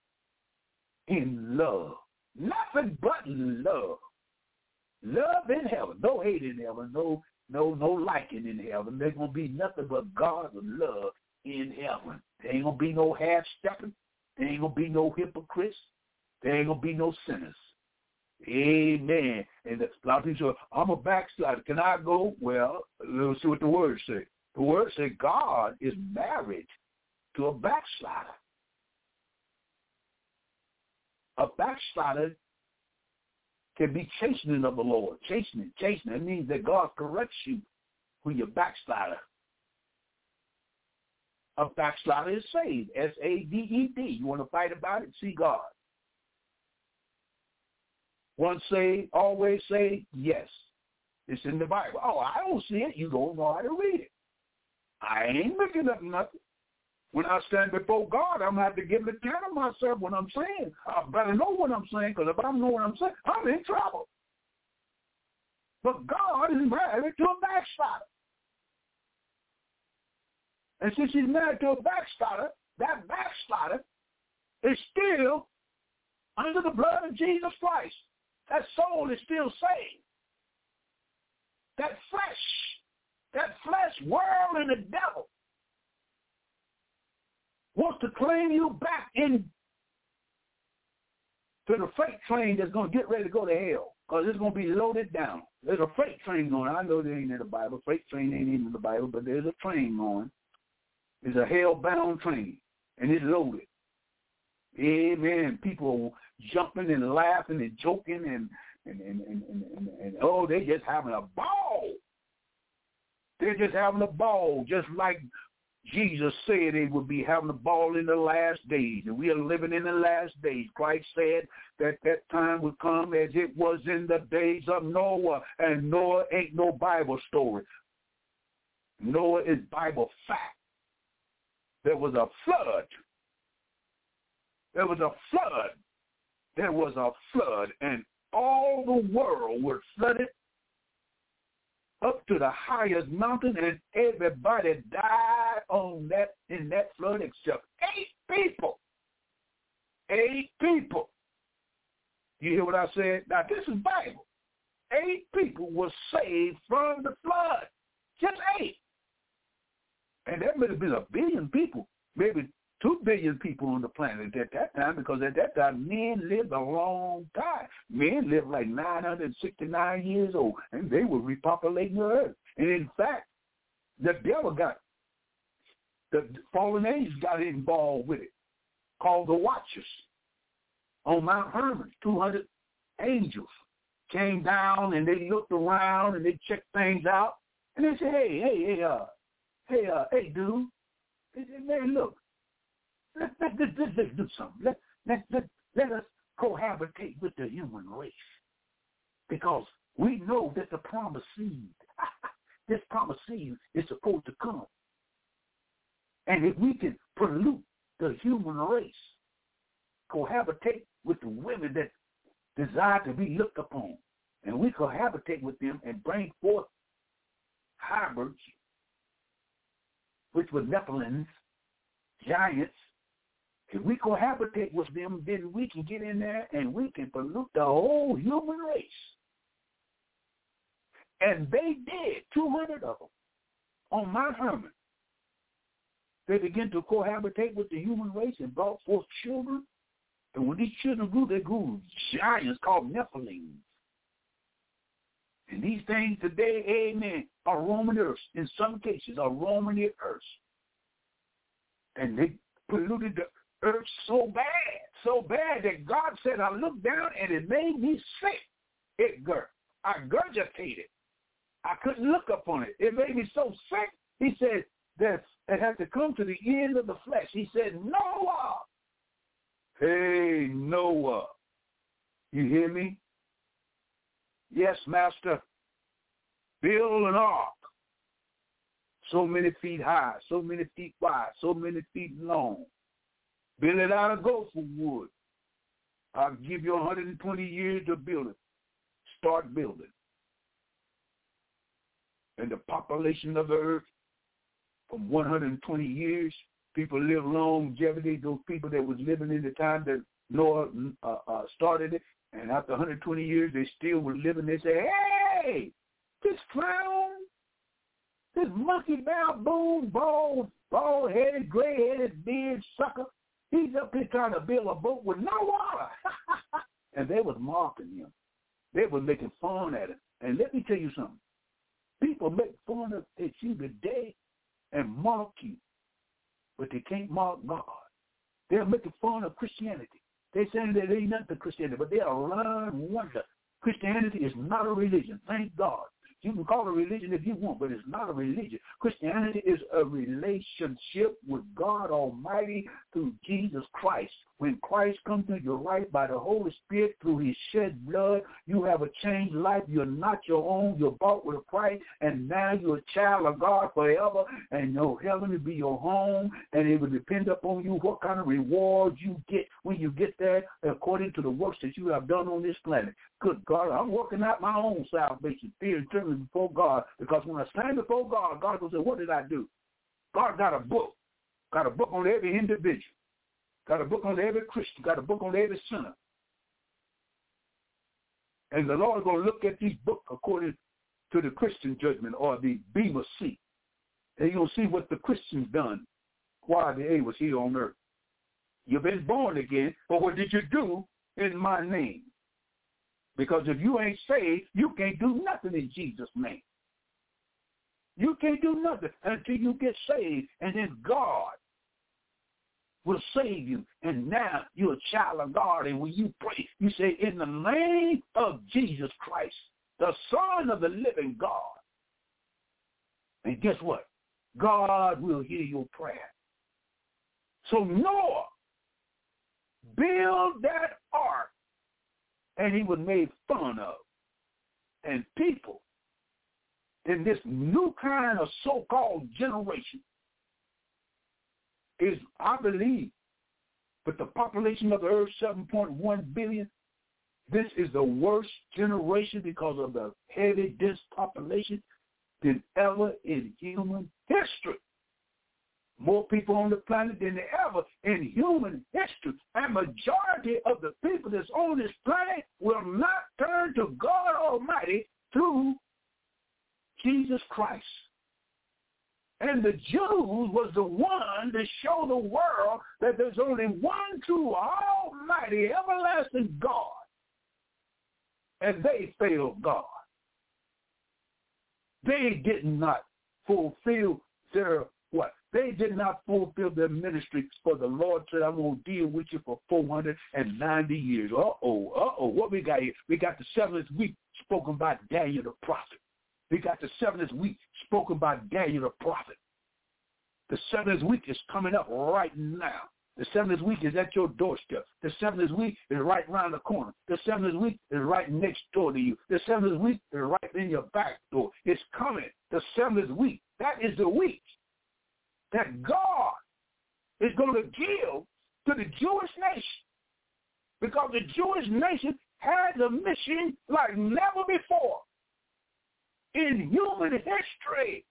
in love. Nothing but love. Love in heaven. No hate in heaven. No, no, no liking in heaven. There's going to be nothing but God's love in heaven. There ain't going to be no half-stepping. There ain't going to be no hypocrites. There ain't going to be no sinners. Amen. And a lot of people say, I'm a backslider. Can I go? Well, let's see what the word says. The word says God is married to a backslider. A backslider can be chastening of the Lord. Chastening, chastening. That means that God corrects you when you're backslider. A backslider is saved. S A D E D. You want to fight about it? See God. Once say, always say, yes. It's in the Bible. Oh, I don't see it. You don't know how to read it. I ain't making up nothing. When I stand before God, I'm going to have to give an account of myself when I'm saying. I better know what I'm saying, because if I don't know what I'm saying, I'm in trouble. But God is married to a backslider. And since he's married to a backslider, that backslider is still under the blood of Jesus Christ. That soul is still saved. That flesh, that flesh, world, and the devil wants to claim you back in to the freight train that's going to get ready to go to hell, because it's going to be loaded down. There's a freight train going. I know there ain't in the Bible. Freight train ain't in the Bible, but there's a train going. It's a hell-bound train, and it's loaded. Amen. People jumping and laughing and joking and and, and, and, and, and, and oh, they're just having a ball. They're just having a ball, just like Jesus said they would be having a ball in the last days. And we are living in the last days. Christ said that that time would come as it was in the days of Noah. And Noah ain't no Bible story. Noah is Bible fact. There was a flood. There was a flood. There was a flood, and all the world was flooded up to the highest mountain, and everybody died on that in that flood except eight people. Eight people. You hear what I said? Now, this is Bible. Eight people were saved from the flood. Just eight. And there may have been a billion people, maybe two billion people on the planet at that time, because at that time, men lived a long time. Men lived like nine hundred sixty-nine years old, and they were repopulating the earth. And in fact, the devil got, the fallen angels got involved with it, called the Watchers. On Mount Hermon, two hundred angels came down and they looked around and they checked things out. And they said, hey, hey, hey, uh, hey, uh, hey, dude. They said, man, look, let's, let's, let's, let's, let's do something. Let, let, let, let us cohabitate with the human race. Because we know that the promised seed, this promised seed is supposed to come. And if we can pollute the human race, cohabitate with the women that desire to be looked upon, and we cohabitate with them and bring forth hybrids, which were Nephilims, giants. If we cohabitate with them, then we can get in there and we can pollute the whole human race. And they did, two hundred of them, on Mount Hermon. They began to cohabitate with the human race and brought forth children. And when these children grew, they grew giants called Nephilims. And these things today, amen, are roaming the earth. In some cases, are roaming the earth. And they polluted the earth so bad, so bad that God said, I looked down and it made me sick. It gur, I gurgitated. I couldn't look upon it. It made me so sick. He said that it had to come to the end of the flesh. He said, Noah. Hey, Noah. You hear me? Yes, master. Build an ark. So many feet high, so many feet wide, so many feet long. Build it out of gopher wood. I'll give you one hundred twenty years to build it. Start building. And the population of the earth, from one hundred twenty years, people live longevity. Those people that was living in the time that Noah uh, uh, started it, and after one hundred twenty years, they still were living. They say, hey, this clown, this monkey baboon, bald, bald-headed, gray-headed, beard sucker, he's up here trying to build a boat with no water. And they was mocking him. They was making fun at him. And let me tell you something. People make fun of at you today and mock you, but they can't mock God. They're making fun of Christianity. They're saying that they ain't nothing to Christianity, but they are learn wonder. Christianity is not a religion. Thank God. You can call it a religion if you want, but it's not a religion. Christianity is a relationship with God Almighty through Jesus Christ. When Christ comes to your life by the Holy Spirit through his shed blood, you have a changed life. You're not your own. You're bought with a price, and now you're a child of God forever, and your heaven will be your home, and it will depend upon you what kind of rewards you get when you get there according to the works that you have done on this planet. Good God, I'm working out my own salvation, fear and trembling before God, because when I stand before God, God will say, what did I do? God got a book, got a book on every individual, got a book on every Christian, got a book on every sinner. And the Lord is going to look at these books according to the Christian judgment or the Bema seat. And you're going to see what the Christians done while they was here on earth. You've been born again, but what did you do in my name? Because if you ain't saved, you can't do nothing in Jesus' name. You can't do nothing until you get saved, and then God will save you. And now you're a child of God, and when you pray, you say, in the name of Jesus Christ, the Son of the living God. And guess what? God will hear your prayer. So Noah built that ark, and he was made fun of. And people in this new kind of so-called generation is, I believe, with the population of the earth, seven point one billion, this is the worst generation because of the heavy, dense population than ever in human history. More people on the planet than ever in human history. And majority of the people that's on this planet will not turn to God Almighty through Jesus Christ. And the Jews was the one to show the world that there's only one true, almighty, everlasting God. And they failed God. They did not fulfill their what? They did not fulfill their ministry, for the Lord said, I'm going to deal with you for four hundred ninety years. Uh-oh, uh-oh. What we got here? We got the seventh week spoken by Daniel the prophet. We got the seventh week spoken by Daniel the prophet. The seventh week is coming up right now. The seventh week is at your doorstep. The seventh week is right around the corner. The seventh week is right next door to you. The seventh week is right in your back door. It's coming. The seventh week. That is the week that God is going to give to the Jewish nation. Because the Jewish nation has a mission like never before in human history.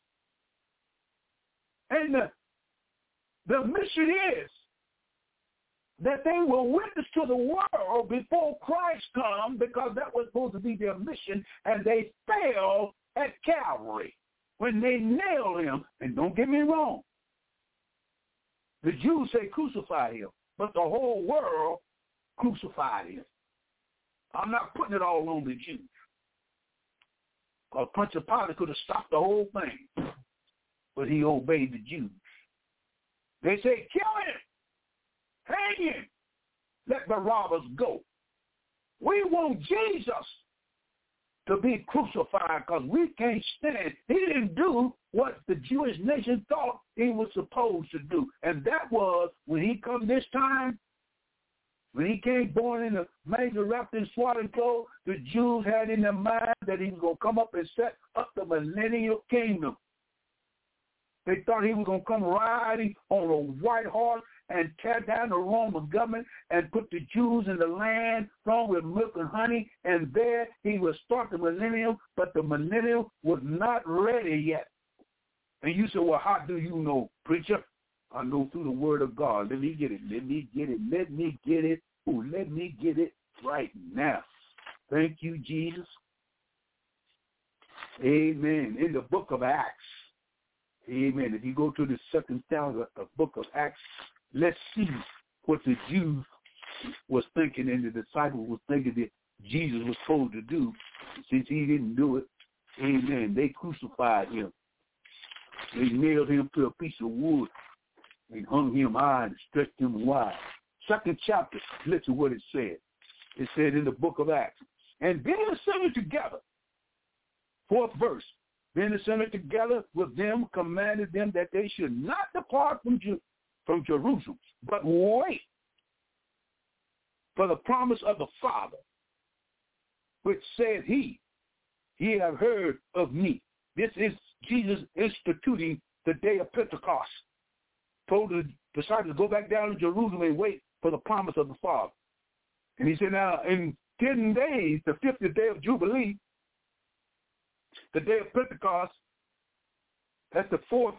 And the, the mission is that they will witness to the world before Christ comes, because that was supposed to be their mission, and they failed at Calvary when they nailed him. And don't get me wrong, the Jews say crucify him, but the whole world crucified him. I'm not putting it all on the Jews, because Pontius Pilate could have stopped the whole thing, but he obeyed the Jews. They say, kill him. Hang him. Let Barabbas go. We want Jesus to be crucified because we can't stand. He didn't do what the Jewish nation thought he was supposed to do. And that was when he come this time, when he came born in a manger wrapped in swaddling clothes, the Jews had in their mind that he was going to come up and set up the millennial kingdom. They thought he was going to come riding on a white horse and tear down the Roman government and put the Jews in the land flowing with milk and honey, and there he would start the millennium, but the millennium was not ready yet. And you say, well, how do you know, preacher? I know through the word of God. Let me get it. Let me get it. Let me get it. Ooh, let me get it right now. Thank you, Jesus. Amen. In the book of Acts. Amen. If you go to the second chapter of the book of Acts, let's see what the Jews was thinking and the disciples was thinking that Jesus was supposed to do. Since he didn't do it, amen, they crucified him. They nailed him to a piece of wood and hung him high and stretched him wide. Second chapter, listen to what it said. It said in the book of Acts, and then assembled together, fourth verse, then assembled together with them, commanded them that they should not depart from Jerusalem, from Jerusalem, but wait for the promise of the Father, which said he, ye have heard of me. This is Jesus instituting the day of Pentecost. Told the disciples to go back down to Jerusalem and wait for the promise of the Father. And he said, now in ten days, the fiftieth day of Jubilee, the day of Pentecost, that's the fourth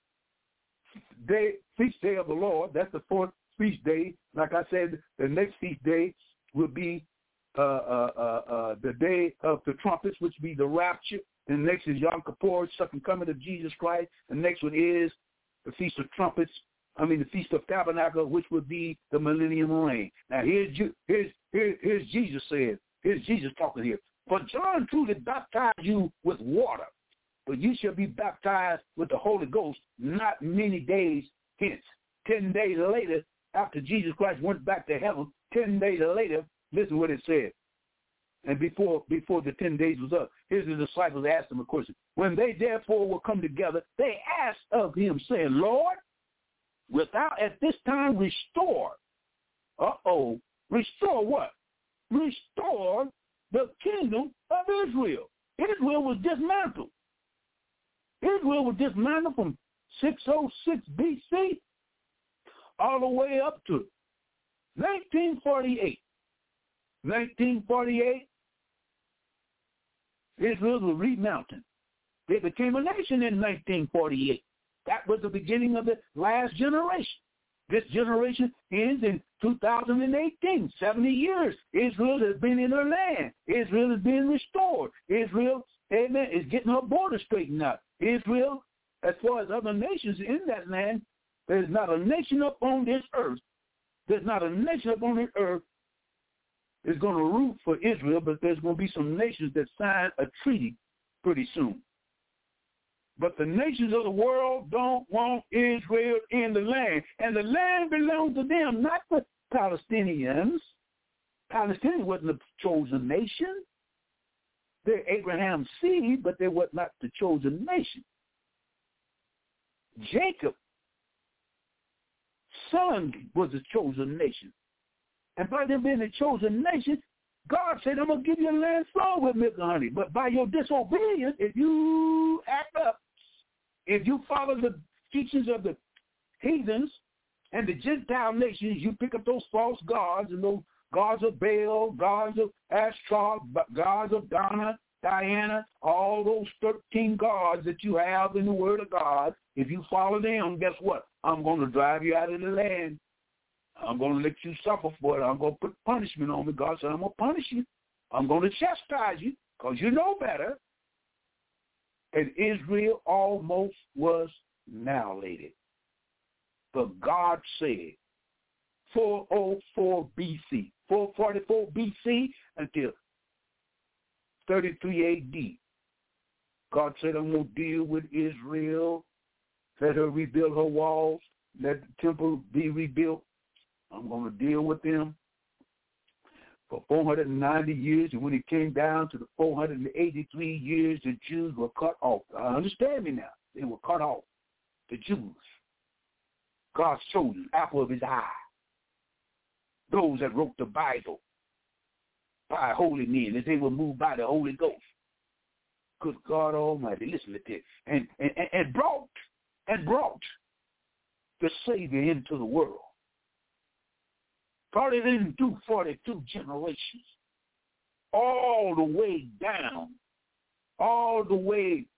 day, feast day of the Lord. That's the fourth feast day. Like I said, the next feast day will be uh, uh, uh, uh, the day of the trumpets, which will be the rapture. And the next is Yom Kippur, second coming of Jesus Christ. The next one is the Feast of Trumpets. I mean, the Feast of Tabernacle, which would be the millennium reign. Now, here's, here's, here's, here's Jesus saying, here's Jesus talking here. For John truly baptized you with water, but you shall be baptized with the Holy Ghost not many days hence. Ten days later, after Jesus Christ went back to heaven, ten days later, listen what it said. And before before the ten days was up, here's the disciples asked him a question. When they therefore will come together, they asked of him, saying, Lord, wilt thou at this time restore? Uh-oh. Restore what? Restore the kingdom of Israel. Israel was dismantled. Israel was dismantled from six oh six B C all the way up to nineteen forty-eight. nineteen forty-eight, Israel was remounted. They became a nation in nineteen forty-eight. That was the beginning of the last generation. This generation ends in two thousand eighteen, seventy years. Israel has been in her land. Israel is being restored. Israel, amen, is getting her border straightened out. Israel, as far as other nations in that land, there's not a nation up on this earth, there's not a nation up on this earth that's going to root for Israel, but there's going to be some nations that sign a treaty pretty soon. But the nations of the world don't want Israel in the land. And the land belongs to them, not the Palestinians. Palestinians wasn't the chosen nation. They're Abraham's seed, but they were not the chosen nation. Jacob, son, was the chosen nation. And by them being the chosen nation, God said, I'm going to give you a land flowing with milk and honey. But by your disobedience, if you act up, if you follow the teachings of the heathens and the Gentile nations, you pick up those false gods and those gods of Baal, gods of Ashtaroth, gods of Dana, Diana, all those thirteen gods that you have in the Word of God. If you follow them, guess what? I'm going to drive you out of the land. I'm going to let you suffer for it. I'm going to put punishment on me. God said, I'm going to punish you. I'm going to chastise you because you know better. And Israel almost was annihilated. But God said, four oh four B C, four forty-four B C until thirty-three A D, God said, I'm going to deal with Israel. Let her rebuild her walls. Let the temple be rebuilt. I'm going to deal with them for four hundred ninety years. And when it came down to the four hundred eighty-three years, the Jews were cut off. I understand me now. They were cut off. The Jews. God's chosen, apple of his eye. Those that wrote the Bible by holy men as they were moved by the Holy Ghost. Good God Almighty, listen to this. And, and, and brought, and brought the Savior into the world. Brought it in through forty-two generations. All the way down. All the way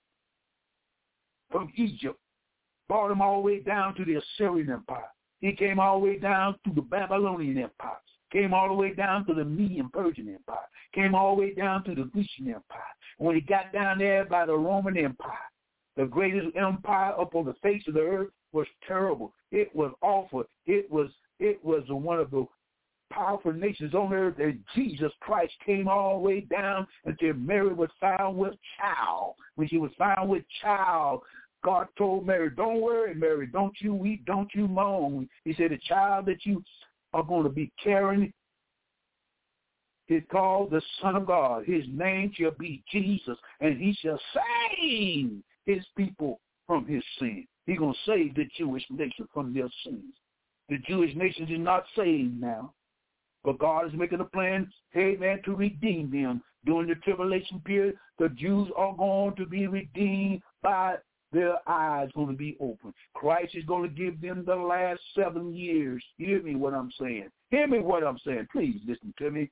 from Egypt. Brought him all the way down to the Assyrian Empire. He came all the way down to the Babylonian Empire. Came all the way down to the Median Persian Empire. Came all the way down to the Grecian Empire. When he got down there by the Roman Empire, the greatest empire up on the face of the earth, was terrible. It was awful. It was it was one of the powerful nations on earth, and Jesus Christ came all the way down until Mary was found with child. When she was found with child, God told Mary, don't worry, Mary, don't you weep, don't you moan. He said, the child that you are going to be carrying is called the Son of God. His name shall be Jesus, and he shall save his people from his sin. He's going to save the Jewish nation from their sins. The Jewish nation is not saved now, but God is making a plan, hey man, to redeem them. During the tribulation period, the Jews are going to be redeemed by their eyes going to be open. Christ is going to give them the last seven years. Hear me what I'm saying. Hear me what I'm saying. Please listen to me.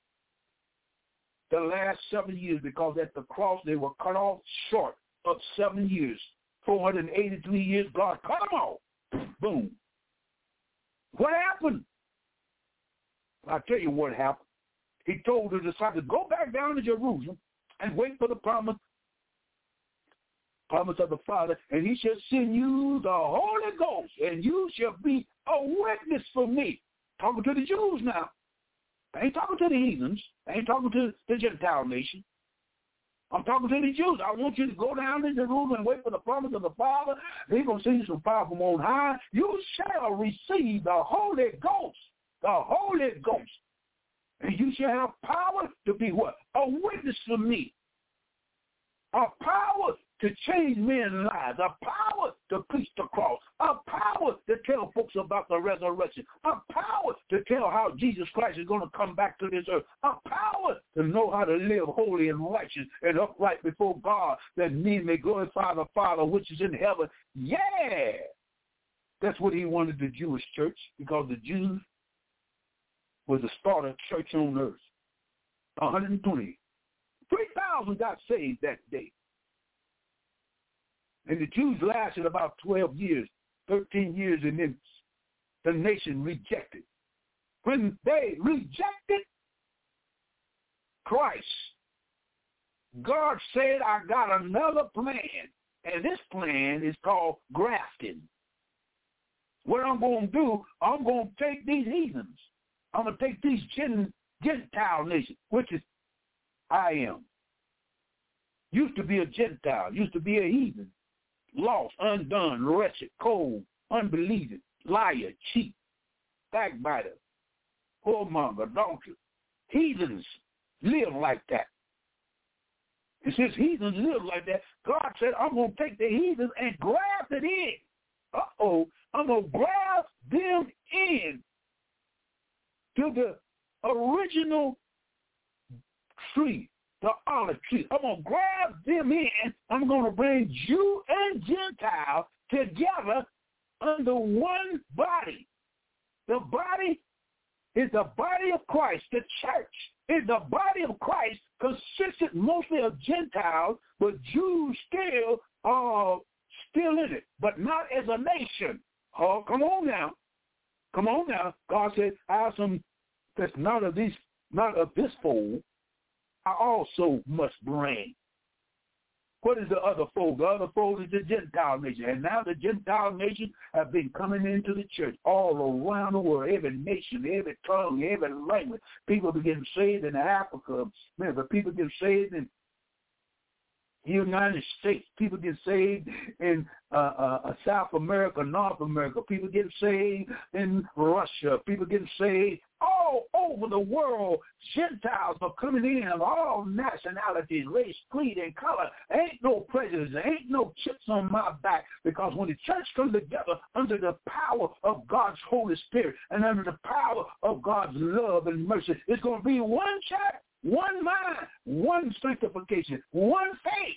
The last seven years, because at the cross they were cut off short of seven years. four hundred eighty-three years, God cut them off. Boom. What happened? I'll tell you what happened. He told the disciples, go back down to Jerusalem and wait for the promise promise of the Father, and he shall send you the Holy Ghost, and you shall be a witness for me. Talking to the Jews now. I ain't talking to the heathens. I ain't talking to the Gentile nation. I'm talking to the Jews. I want you to go down to Jerusalem and wait for the promise of the Father. He's going to send you some power from on high. You shall receive the Holy Ghost. The Holy Ghost. And you shall have power to be what? A witness for me. A power to change men's lives, a power to preach the cross, a power to tell folks about the resurrection, a power to tell how Jesus Christ is going to come back to this earth, a power to know how to live holy and righteous and upright before God, that men may glorify the Father which is in heaven. Yeah! That's what he wanted the Jewish church, because the Jews was the start of church on earth. one hundred twenty. three thousand got saved that day. And the Jews lasted about twelve years, thirteen years, and then the nation rejected. When they rejected Christ, God said, I got another plan, and this plan is called grafting. What I'm going to do, I'm going to take these heathens. I'm going to take these Gentile nations, which is I am. Used to be a Gentile, used to be a heathen. lost, undone, wretched, cold, unbelieving, liar, cheat, backbiter, whoremonger, donkey. Heathens live like that. It says heathens live like that. God said, I'm going to take the heathens and graft it in. Uh-oh. I'm going to graft them in to the original tree, the olive tree. I'm going to grab them in. I'm going to bring Jew and Gentile together under one body. The body is the body of Christ. The church is the body of Christ, consisted mostly of Gentiles, but Jews still are still in it, but not as a nation. Oh, come on now. Come on now. God said, I have some that's not of these, not of this fold, I also must bring. What is the other fold? The other fold is the Gentile nation. And now the Gentile nation have been coming into the church all around the world, every nation, every tongue, every language. People begin saved in Africa. Man, but people get saved in the United States. People get saved in uh, uh, South America, North America. People get saved in Russia. People get saved all over the world. Gentiles are coming in of all nationalities, race, creed, and color. Ain't no prejudice. Ain't no chips on my back, because when the church comes together under the power of God's Holy Spirit and under the power of God's love and mercy, it's going to be one church, one mind, one sanctification, one faith,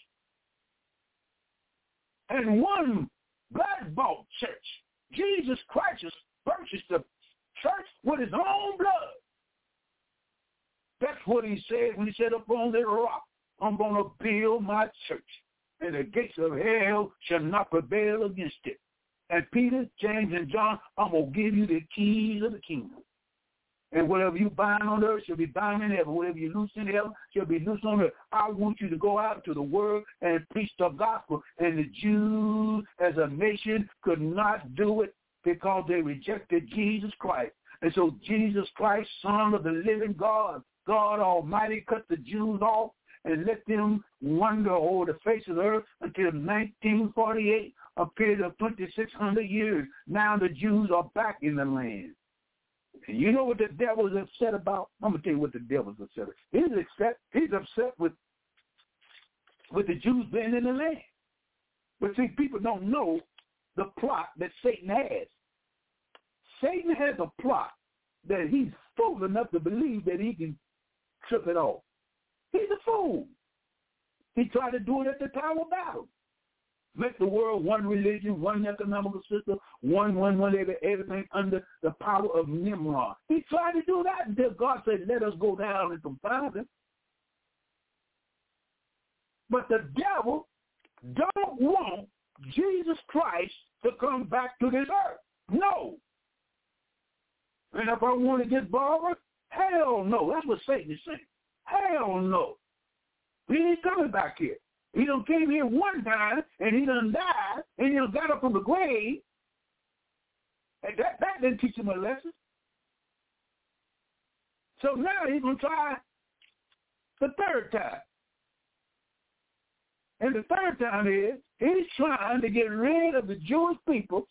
and one blood-bought church. Jesus Christ has purchased the church with his own blood. That's what he said when he said, upon the rock, I'm going to build my church, and the gates of hell shall not prevail against it. And Peter, James, and John, I'm going to give you the keys of the kingdom. And whatever you bind on earth shall be bound in heaven. Whatever you loose in heaven shall be loose on earth. I want you to go out to the world and preach the gospel. And the Jews as a nation could not do it because they rejected Jesus Christ. And so Jesus Christ, Son of the living God, God Almighty, cut the Jews off and let them wander over the face of the earth until nineteen forty-eight, a period of twenty-six hundred years. Now the Jews are back in the land. And you know what the devil is upset about? I'm going to tell you what the devil is upset about. He's upset, he's upset with, with the Jews being in the land. But see, people don't know the plot that Satan has. Satan has a plot that he's fool enough to believe that he can trip it off. He's a fool. He tried to do it at the Tower of Babel. Make the world one religion, one economical system, one, one, one, every, everything under the power of Nimrod. He tried to do that until God said, let us go down and confound him. But the devil don't want Jesus Christ to come back to this earth. No. And if I want to get borrowed, hell no. That's what Satan is saying. Hell no. He ain't coming back here. He done came here one time, and he done died, and he done got up from the grave. And that, that didn't teach him a lesson. So now he's going to try the third time. And the third time is, he's trying to get rid of the Jewish people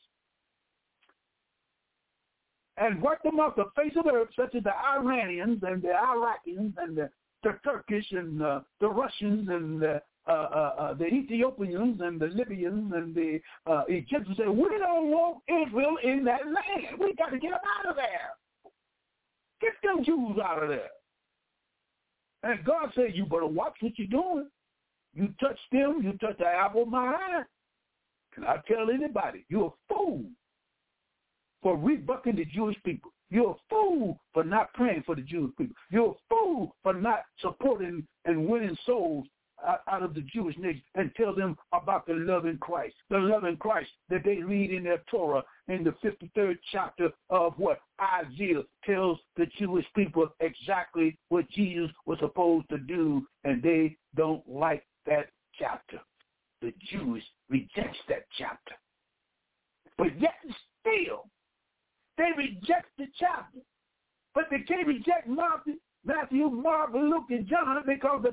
and work them off the face of the earth, such as the Iranians and the Iraqians and the, the Turkish and uh, the Russians and the Uh, uh, uh, the Ethiopians and the Libyans and the uh, Egyptians say, we don't want Israel in that land. We got to get them out of there. Get them Jews out of there. And God said, you better watch what you're doing. You touch them, you touch the apple of my eye. Can I tell anybody, you're a fool for rebucking the Jewish people. You're a fool for not praying for the Jewish people. You're a fool for not supporting and winning souls out of the Jewish nation and tell them about the love in Christ, the love in Christ that they read in their Torah in the fifty-third chapter of what Isaiah tells the Jewish people exactly what Jesus was supposed to do, and they don't like that chapter. The Jews reject that chapter. But yet still, they reject the chapter. But they can't reject Matthew, Matthew, Mark, Luke, and John because the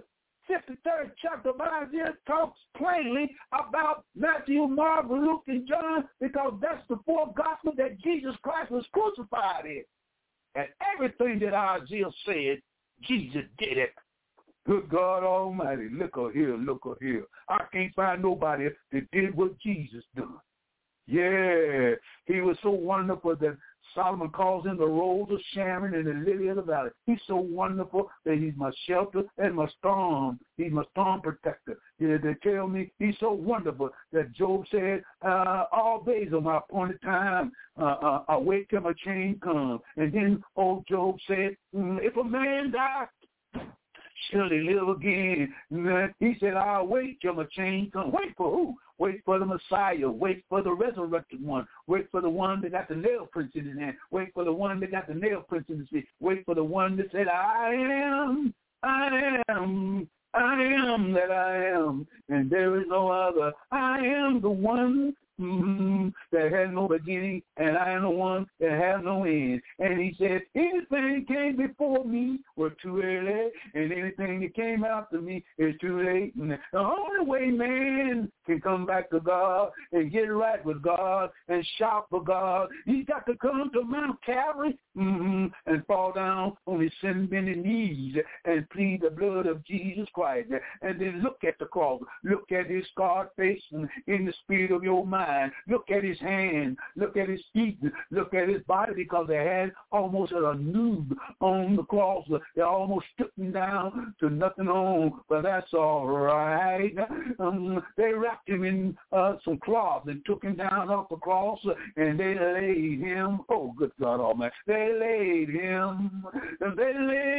fifty-third chapter of Isaiah talks plainly about Matthew, Mark, Luke, and John, because that's the four gospels that Jesus Christ was crucified in. And everything that Isaiah said, Jesus did it. Good God Almighty, look over here, look over here. I can't find nobody that did what Jesus done. Yeah, he was so wonderful that Solomon calls him the rose of Sharon and the lily of the valley. He's so wonderful that he's my shelter and my storm. He's my storm protector. Yeah, they tell me he's so wonderful that Job said, uh, all days of my appointed time, uh, uh, I wait till my change comes. And then old Job said, mm, if a man die, surely live again. He said, I'll wait till my change comes. Wait for who? Wait for the Messiah. Wait for the resurrected one. Wait for the one that got the nail prints in his hand. Wait for the one that got the nail prints in his feet. Wait for the one that said, I am, I am, I am that I am. And there is no other. I am the one Mm-hmm. that has no beginning, and I am the one that has no end. And he said, anything came before me was too early, and anything that came after me is too late. And the only way man can come back to God and get right with God and shout for God, he's got to come to Mount Calvary mm-hmm, and fall down on his sin-bending knees and plead the blood of Jesus Christ. And then look at the cross. Look at his scarred face in the spirit of your mind. Look at his hand. Look at his feet. Look at his body, because they had almost a nude on the cross. They almost stripped him down to nothing on, but that's all right. Um, they wrapped him in uh, some cloth and took him down off the cross, and they laid him. Oh, good God Almighty! They laid him. They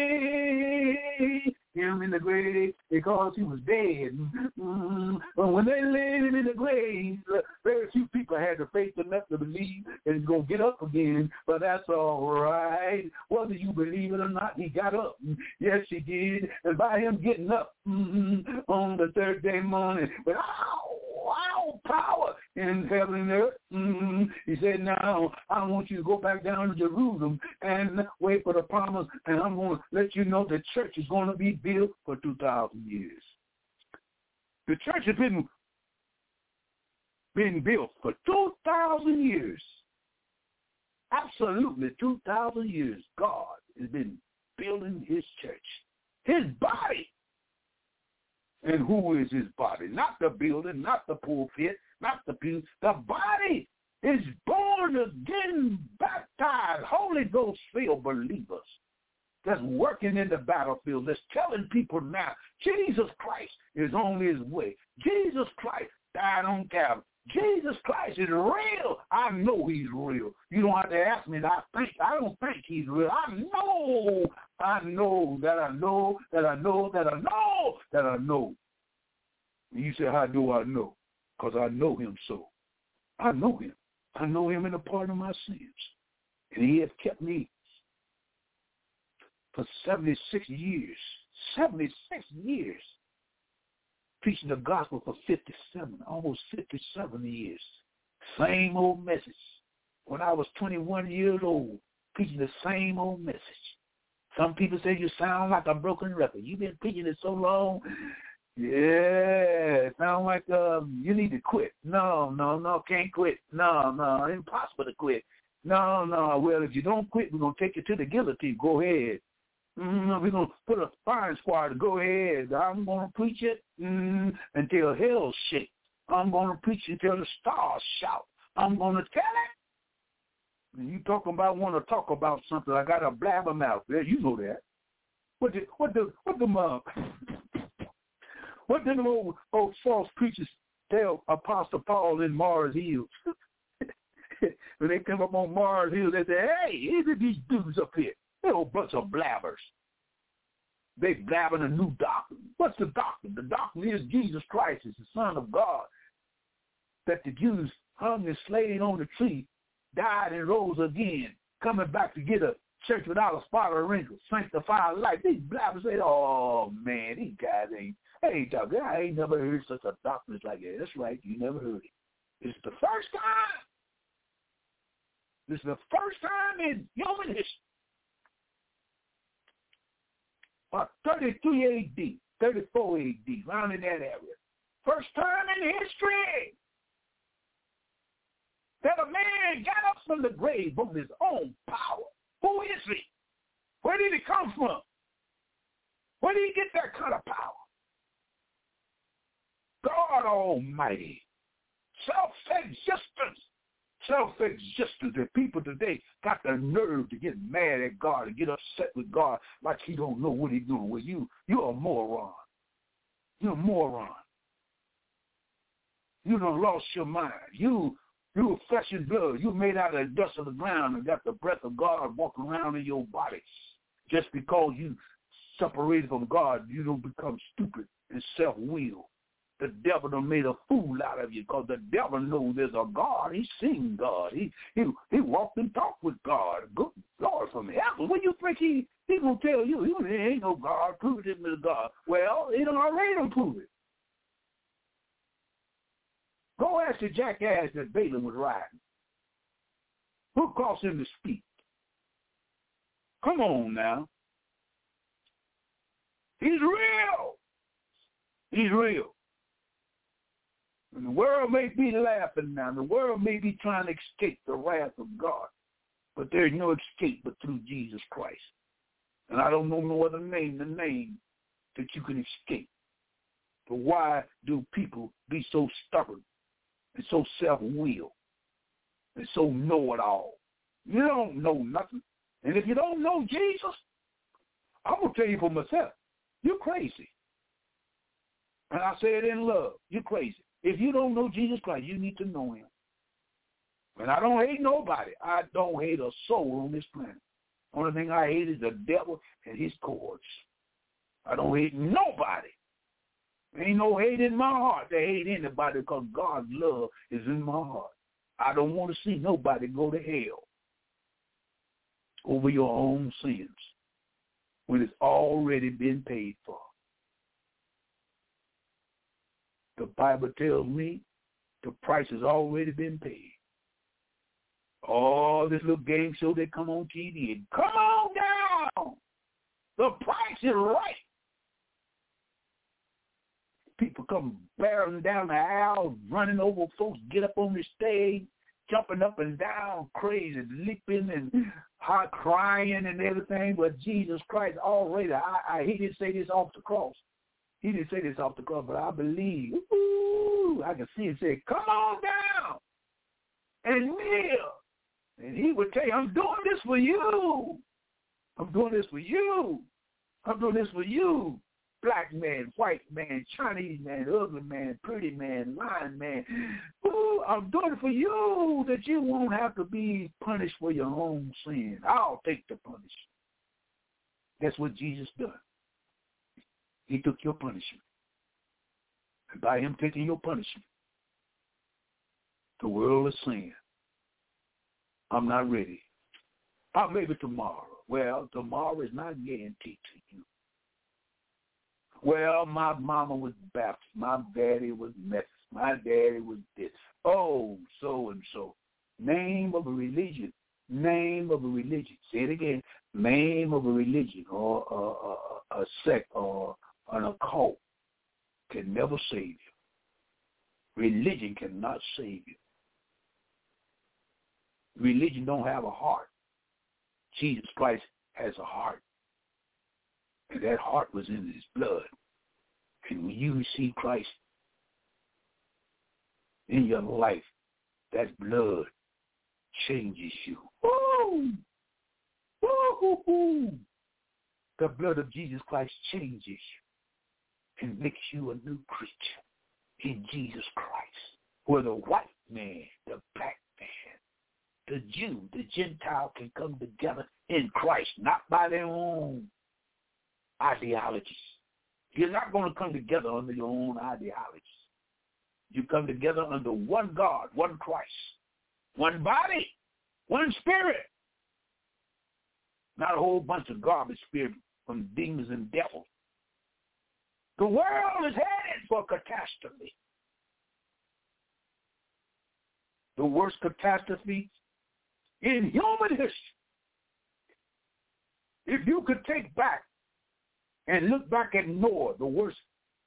laid him in the grave because he was dead. Mm-hmm. But when they laid him in the grave, very few people had the faith enough to believe that he's going to get up again, but that's all right. Whether you believe it or not, he got up. Yes, he did. And by him getting up mm-hmm, on the third day morning, with all, all power in heaven and earth, mm-hmm, he said, now I want you to go back down to Jerusalem and wait for the promise, and I'm going to let you know the church is going to be built for two thousand years. The church has been been built for two thousand years. Absolutely two thousand years. God has been building his church, his body. And who is his body? Not the building, not the pulpit, not the pew. The body is born again, baptized, Holy Ghost filled believers that's working in the battlefield, that's telling people now, Jesus Christ is on his way. Jesus Christ died on Calvary. Jesus Christ is real. I know he's real. You don't have to ask me. I think I don't think he's real. I know. I know that I know that I know that I know that I know. And you say, how do I know? Because I know him so. I know him. I know him in the pardon of my sins. And he has kept me for seventy-six years. seventy-six years. Preaching the gospel for fifty-seven, almost fifty-seven years. Same old message. When I was twenty-one years old, preaching the same old message. Some people say you sound like a broken record. You've been preaching it so long. Yeah, it sounds like um, you need to quit. No, no, no, can't quit. No, no, impossible to quit. No, no, well, if you don't quit, we're going to take you to the guillotine. Go ahead. Mm, we're going to put a firing squad to go ahead. I'm going to preach it mm, until hell shakes. I'm going to preach until the stars shout. I'm going to tell it. And you talking about want to talk about something, I got a blabbermouth. Yeah, you know that. What the what the what the uh, what did the old, old false preachers tell Apostle Paul in Mars Hill? When they come up on Mars Hill, they say, "Hey, look at these dudes up here. They're a bunch of blabbers. They blabbing a new doctrine. What's the doctrine? The doctrine is Jesus Christ is the Son of God, that the Jews hung and slayed on the tree, died and rose again, coming back to get a church without a spot or wrinkle, sanctified life." These blabbers say, "Oh man, these guys ain't, they ain't talking. I ain't never heard such a doctrine like that." That's right, you never heard it. It's the first time. This is the first time in human history. About thirty-three A D, thirty-four A D, around in that area. First time in history that a man got up from the grave on his own power. Who is he? Where did he come from? Where did he get that kind of power? God Almighty. Self-existence. Self-existence. And people today got the nerve to get mad at God and get upset with God like he don't know what he's doing. Well, you, you're a moron. You're a moron. You done lost your mind. You, you were flesh and blood. You made out of the dust of the ground and got the breath of God walking around in your body. Just because you separated from God, you don't become stupid and self-willed. The devil done made a fool out of you because the devil knows there's a God. He's seen God. He he he walked and talked with God. Good Lord from heaven. What do you think he, he going to tell you? He ain't no God. Prove it to God. Well, he done already done prove it. Go ask the jackass that Balaam was riding. Who caused him to speak? Come on now. He's real. He's real. And the world may be laughing now. The world may be trying to escape the wrath of God. But there's no escape but through Jesus Christ. And I don't know no other name than name that you can escape. But why do people be so stubborn and so self-willed and so know-it-all? You don't know nothing. And if you don't know Jesus, I'm going to tell you for myself, you're crazy. And I say it in love. You're crazy. If you don't know Jesus Christ, you need to know him. And I don't hate nobody. I don't hate a soul on this planet. Only thing I hate is the devil and his cohorts. I don't hate nobody. There ain't no hate in my heart to hate anybody because God's love is in my heart. I don't want to see nobody go to hell over your own sins when it's already been paid for. The Bible tells me the price has already been paid. All this little game show that come on T V, come on down. The price is right. People come barreling down the aisle, running over folks, get up on the stage, jumping up and down, crazy, leaping and high crying and everything. But Jesus Christ already, I, I he didn't say this off the cross. He didn't say this off the cross, but I believe, ooh, I can see him say, come on down and kneel. And he would tell you, I'm doing this for you. I'm doing this for you. I'm doing this for you. Black man, white man, Chinese man, ugly man, pretty man, lying man. Ooh, I'm doing it for you that you won't have to be punished for your own sin. I'll take the punishment. That's what Jesus done. He took your punishment. And by him taking your punishment, the world is saying, I'm not ready. Oh, maybe tomorrow. Well, tomorrow is not guaranteed to you. Well, my mama was Baptist. My daddy was Methodist. My daddy was this. Oh, so and so. Name of a religion. Name of a religion. Say it again. Name of a religion or a, a, a sect or an occult can never save you. Religion cannot save you. Religion don't have a heart. Jesus Christ has a heart. And that heart was in his blood. And when you receive Christ in your life, that blood changes you. Woo! Woo-hoo-hoo! The blood of Jesus Christ changes you and makes you a new creature in Jesus Christ. Where the white man, the black man, the Jew, the Gentile can come together in Christ, not by their own ideologies. You're not going to come together under your own ideologies. You come together under one God, one Christ, one body, one spirit. Not a whole bunch of garbage spirit from demons and devils. The world is headed for catastrophe. The worst catastrophe in human history. If you could take back and look back at Noah, the worst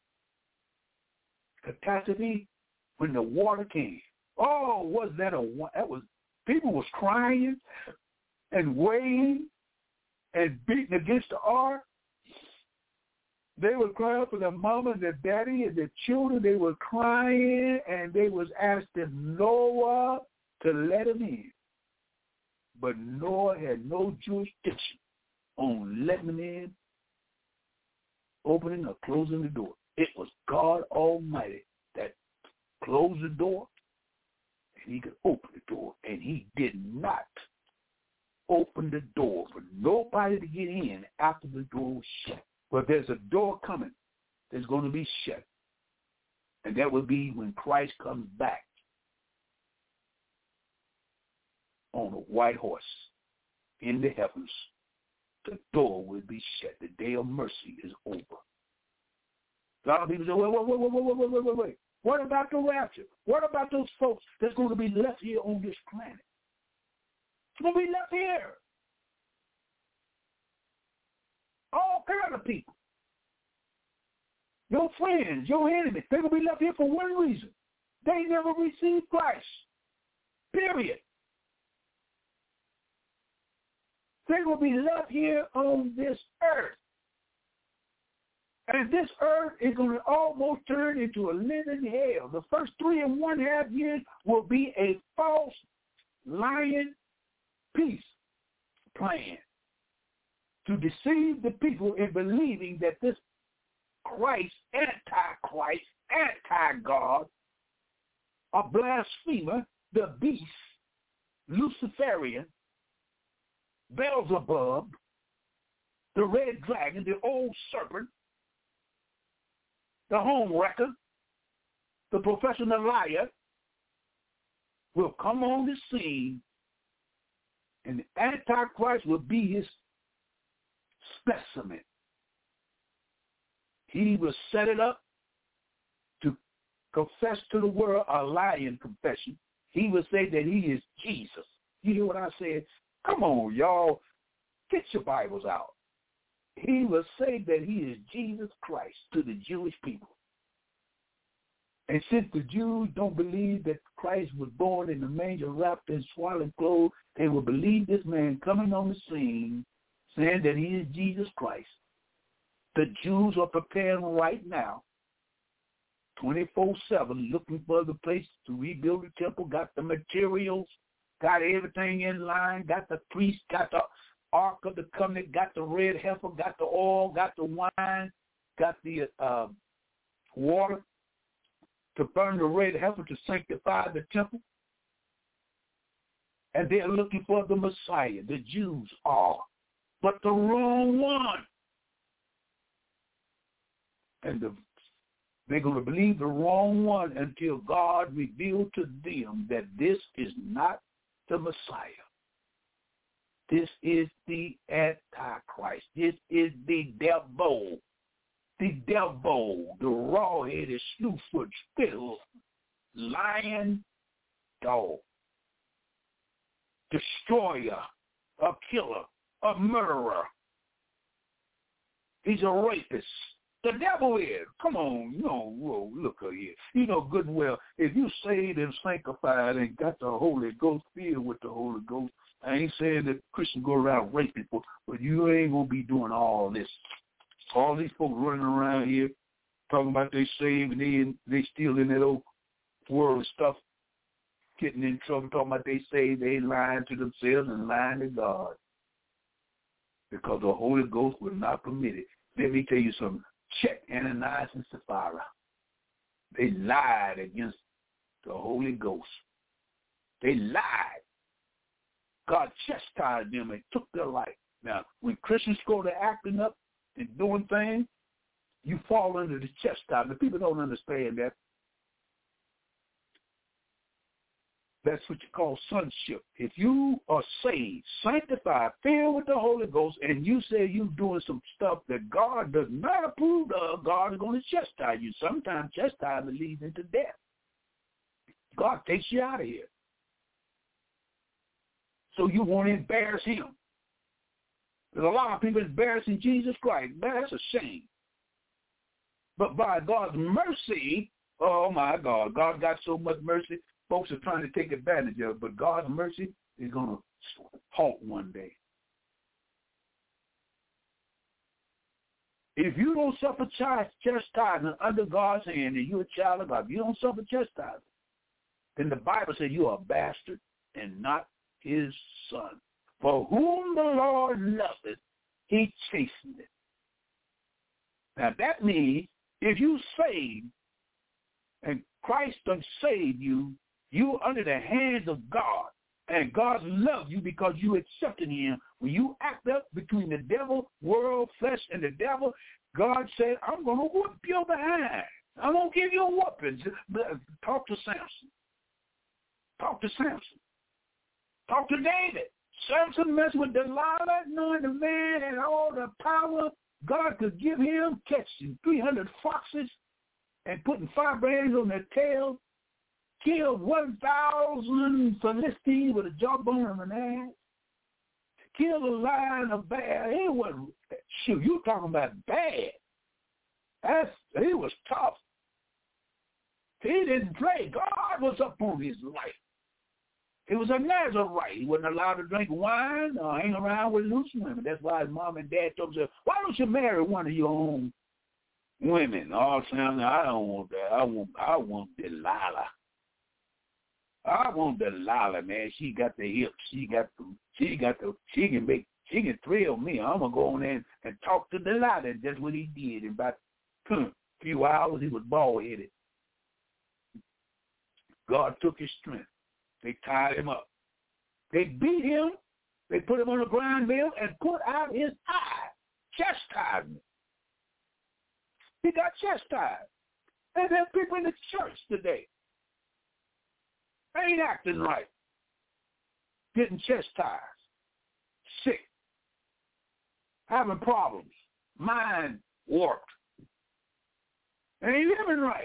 catastrophe when the water came. Oh, was that a that was people was crying and wailing and beating against the ark. They were crying for their mama and their daddy and their children. They were crying and they was asking Noah to let them in. But Noah had no jurisdiction on letting them in, opening or closing the door. It was God Almighty that closed the door, and he could open the door, and he did not open the door for nobody to get in after the door was shut. But there's a door coming that's going to be shut, and that will be when Christ comes back on a white horse in the heavens. The door will be shut. The day of mercy is over. A lot of people say, wait, wait, wait, wait, wait, wait, wait, wait, wait. What about the rapture? What about those folks that's going to be left here on this planet? It's going to be left here. All kinds of people. Your friends, your enemies, they're going to be left here for one reason. They never received Christ. Period. They're going to be left here on this earth. And this earth is going to almost turn into a living hell. The first three and one half years will be a false, lying peace plan to deceive the people in believing that this Christ, anti-Christ, anti-God, a blasphemer, the beast, Luciferian, Beelzebub, the red dragon, the old serpent, the home wrecker, the professional liar, will come on the scene, and the Antichrist will be his specimen. He will set it up to confess to the world a lying confession. He will say that he is Jesus. You hear what I said? Come on, y'all. Get your Bibles out. He will say that he is Jesus Christ to the Jewish people. And since the Jews don't believe that Christ was born in the manger, wrapped in swaddling clothes, they will believe this man coming on the scene saying that he is Jesus Christ. The Jews are preparing right now, twenty-four seven, looking for the place to rebuild the temple, got the materials, got everything in line, got the priest, got the Ark of the Covenant, got the red heifer, got the oil, got the wine, got the uh, water to burn the red heifer to sanctify the temple. And they're looking for the Messiah. The Jews are, but the wrong one. And the, they're going to believe the wrong one until God reveals to them that this is not the Messiah. This is the Antichrist. This is the devil. The devil, the raw-headed, slew-foot, spittle, lion dog, destroyer, a killer, a murderer. He's a rapist. The devil is. Come on, you know, whoa, look here. You know good and well, if you saved and sanctified and got the Holy Ghost, filled with the Holy Ghost, I ain't saying that Christians go around raping people, but you ain't going to be doing all this. All these folks running around here talking about they saved and they, they still in that old world of stuff, getting in trouble, talking about they saved, they lying to themselves and lying to God because the Holy Ghost will not permit it. Let me tell you something. Check Ananias and Sapphira. They lied against the Holy Ghost. They lied. God chastised them and took their life. Now, when Christians go to acting up and doing things, you fall under the chastisement. People don't understand that. That's what you call sonship. If you are saved, sanctified, filled with the Holy Ghost, and you say you're doing some stuff that God does not approve of, God is going to chastise you. Sometimes chastisement leads into death. God takes you out of here. So you won't embarrass him. There's a lot of people embarrassing Jesus Christ. Man, that's a shame. But by God's mercy, oh my God, God got so much mercy, folks are trying to take advantage of it. But God's mercy is going to halt one day. If you don't suffer chastisement under God's hand and you're a child of God, if you don't suffer chastisement, then the Bible says you are a bastard and not his son. For whom the Lord loveth, he chasteneth. Now that means if you saved and Christ done saved you, you're under the hands of God. And God loves you because you accepted him. When you act up between the devil, world, flesh, and the devil, God said, I'm going to whoop your behind. I'm going to give you a whooping. Talk to Samson. Talk to Samson. Talk to David. Samson messed with Delilah, knowing the man and all the power God could give him, catching three hundred foxes and putting firebrands on their tail. Killed one thousand Philistines with a jawbone of an ass. Killed a lion, a bear. It wasn't, shoot, you talking about bad. That's, he was tough. He didn't play. God was up on his life. He was a Nazarite. He wasn't allowed to drink wine or hang around with loose women. That's why his mom and dad told him, why don't you marry one of your own women? All sound, I don't want that. I want, I want Delilah. I want Delilah, man. She got the hips. She got the, she got the, she can make, she can thrill me. I'm going to go in there and talk to Delilah. That's what he did. In about a few hours, he was bald-headed. God took his strength. They tied him up. They beat him. They put him on a grind mill and put out his eye. Chastisement. He got chastised. And there are people in the church today. Ain't acting right. Getting chastised. Sick. Having problems. Mind warped. Ain't living right.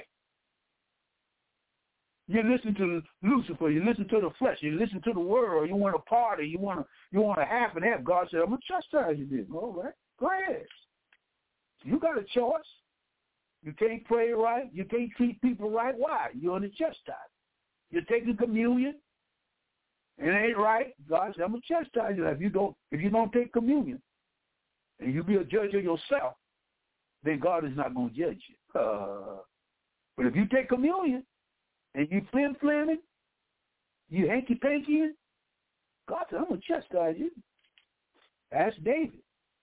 You listen to Lucifer, you listen to the flesh, you listen to the world, you want to party, you want to you want to half and half. God said, I'm going to chastise you then. All right, go ahead. You got a choice. You can't pray right. You can't treat people right. Why? You're under chastise. You're taking communion. It ain't right. God said, I'm going to chastise you. If you don't, if you don't take communion and you be a judge of yourself, then God is not going to judge you. Uh, but if you take communion and you flim-flamming, you hanky-pankying, God said, I'm going to chastise you. Ask David.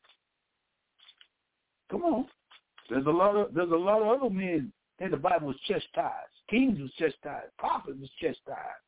Come on. There's a lot of there's a lot of other men in the Bible was chastised. Kings was chastised. Prophets was chastised.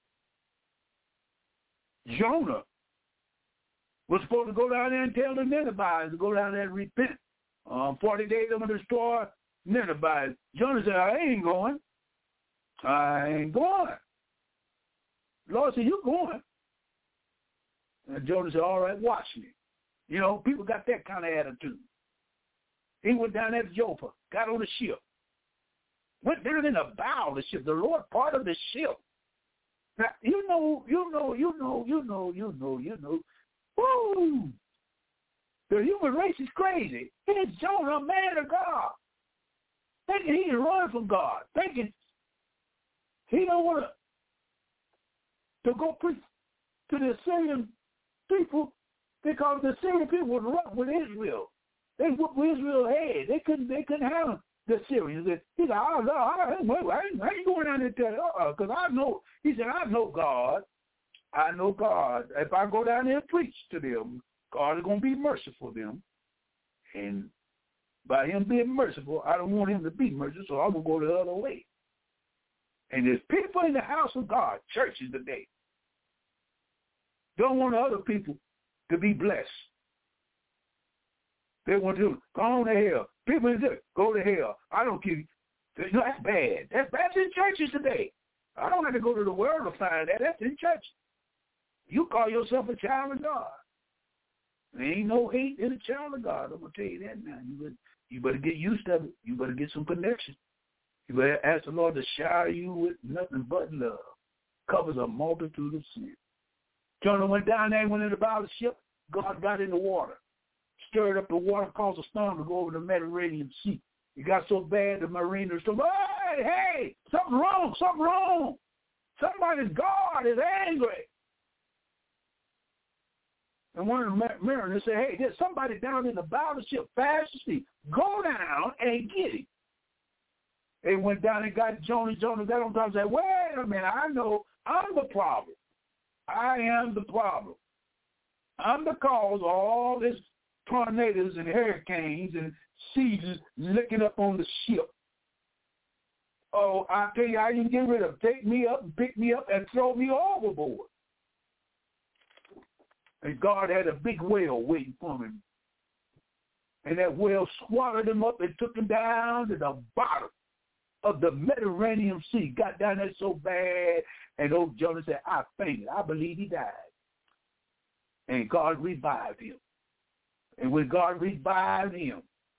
Jonah was supposed to go down there and tell the Ninevites to go down there and repent. Um, Forty days I'm going to destroy Nineveh. Jonah said, I ain't going. I ain't going. The Lord said, you going. And Jonah said, all right, watch me. You know, people got that kind of attitude. He went down there to Joppa, got on the ship, went down in the bow of the ship, the Lord part of the ship. Now, you know, you know, you know, you know, you know, you know, woo! The human race is crazy. It's Jonah, a man of God, thinking he can run from God, thinking he don't want to to go preach to the Assyrian people because the Assyrian people would run with Israel. They whooped Israel's head. They couldn't. They couldn't handle the Syrians. He said, "Oh no, I ain't, I ain't, I ain't going down there to tell you, because I know." He said, "I know God. I know God. If I go down there and preach to them, God is going to be merciful to them. And by Him being merciful, I don't want Him to be merciful, so I'm going to go the other way." And there's people in the house of God, churches today, don't want other people to be blessed. They want to go on to hell. People in there, go to hell. I don't care. You know, that's bad. That's bad in churches today. I don't have to go to the world to find that. That's in church. You call yourself a child of God. There ain't no hate in a child of God. I'm going to tell you that now. You better, you better get used to it. You better get some connection. You better ask the Lord to shower you with nothing but love. Covers a multitude of sin. Jonah went down there and went in the bow of the ship. God got in the water. stirred up the water, caused a storm to go over the Mediterranean Sea. It got so bad the mariners told, hey, hey, something wrong, something wrong. Somebody's God is angry. And one of the mariners said, hey, there's somebody down in the bow of the ship, fast asleep. Go down and get him. They went down and got Jonah. Jonah got on top and said, wait a minute, I know I'm the problem. I am the problem. I'm the cause of all this tornadoes and hurricanes and seas licking up on the ship. Oh, I tell you, I didn't get rid of them. Take me up and pick me up and throw me overboard. And God had a big whale waiting for him. And that whale swallowed him up and took him down to the bottom of the Mediterranean Sea. Got down there so bad, and old Jonah said, I fainted. I believe he died. And God revived him. And when God revived him,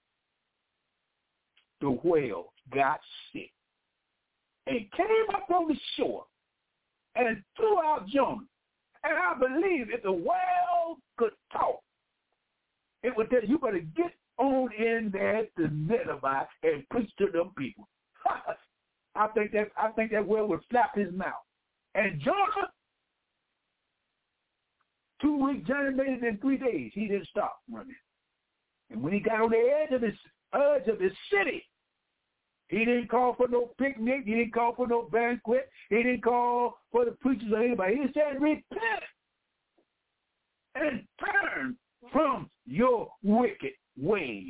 the whale got sick and came up on the shore and threw out Jonah. And I believe if the whale could talk, it would tell you, you better get on in there to Nineveh and preach to them people. I think that I think that whale would flap his mouth. And Jonah, two weeks journey made it in three days. He didn't stop running. And when he got on the edge of his edge of his city, he didn't call for no picnic. He didn't call for no banquet. He didn't call for the preachers or anybody. He said, repent and turn from your wicked ways.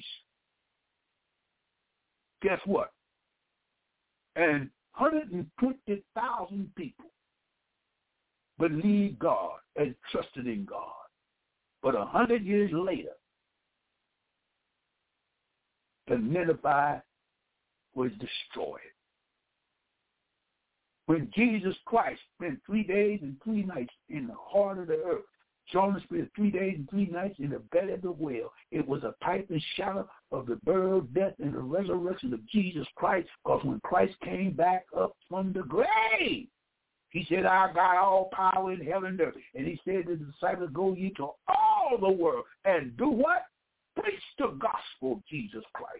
Guess what? And one hundred twenty thousand people believed God and trusted in God. But a hundred years later, the Nineveh was destroyed. When Jesus Christ spent three days and three nights in the heart of the earth, Jonah spent three days and three nights in the belly of the whale. It was a type and shadow of the burial, death, and the resurrection of Jesus Christ, because when Christ came back up from the grave, he said, I got all power in heaven and earth. And he said to the disciples, go ye to all the world and do what? Preach the gospel of Jesus Christ.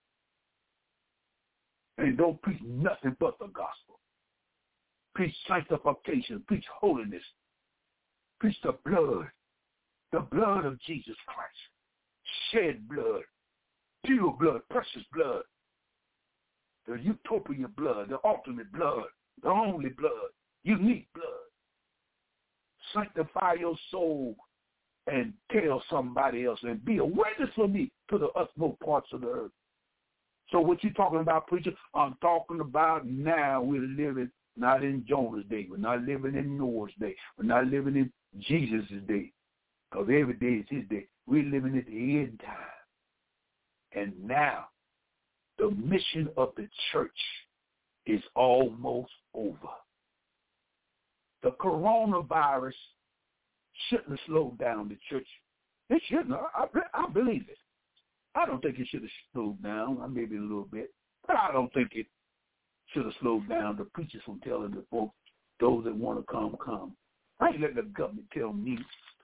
And don't preach nothing but the gospel. Preach sanctification. Preach holiness. Preach the blood. The blood of Jesus Christ. Shed blood. Pure blood. Precious blood. The utopia blood. The ultimate blood. The only blood. Unique blood. Sanctify your soul and tell somebody else and be a witness for me to the utmost parts of the earth. So what you talking about, preacher? I'm talking about now we're living not in Jonah's day. We're not living in Noah's day. We're not living in Jesus' day. Because every day is his day. We're living at the end time. And now the mission of the church is almost over. The coronavirus shouldn't have slowed down the church. It shouldn't. I, I, I believe it. I don't think it should have slowed down, maybe a little bit, but I don't think it should have slowed down the preachers from telling the folks, those that want to come, come. I ain't letting the government tell me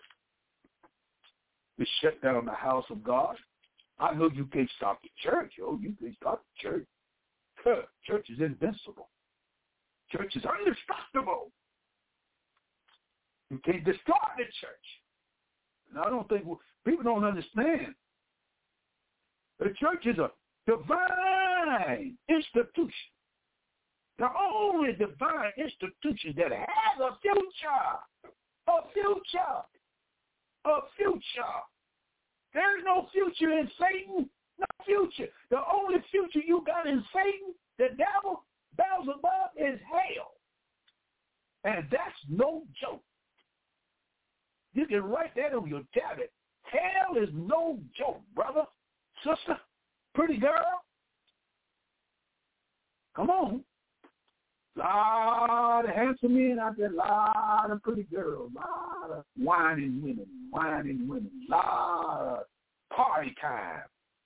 to shut down the house of God. I know you can't stop the church, yo. You can't stop the church. Church is invincible. Church is indestructible. You can't destroy the church. And I don't think, people don't understand. The church is a divine institution. The only divine institution that has a future. A future. A future. There's no future in Satan. No future. The only future you got in Satan, the devil, Beelzebub, is hell. And that's no joke. You can write that on your tablet. Hell is no joke, brother. Sister, pretty girl, come on. Lot of handsome men out there, lot of pretty girls, lot of whining women, whining women, lot of party time.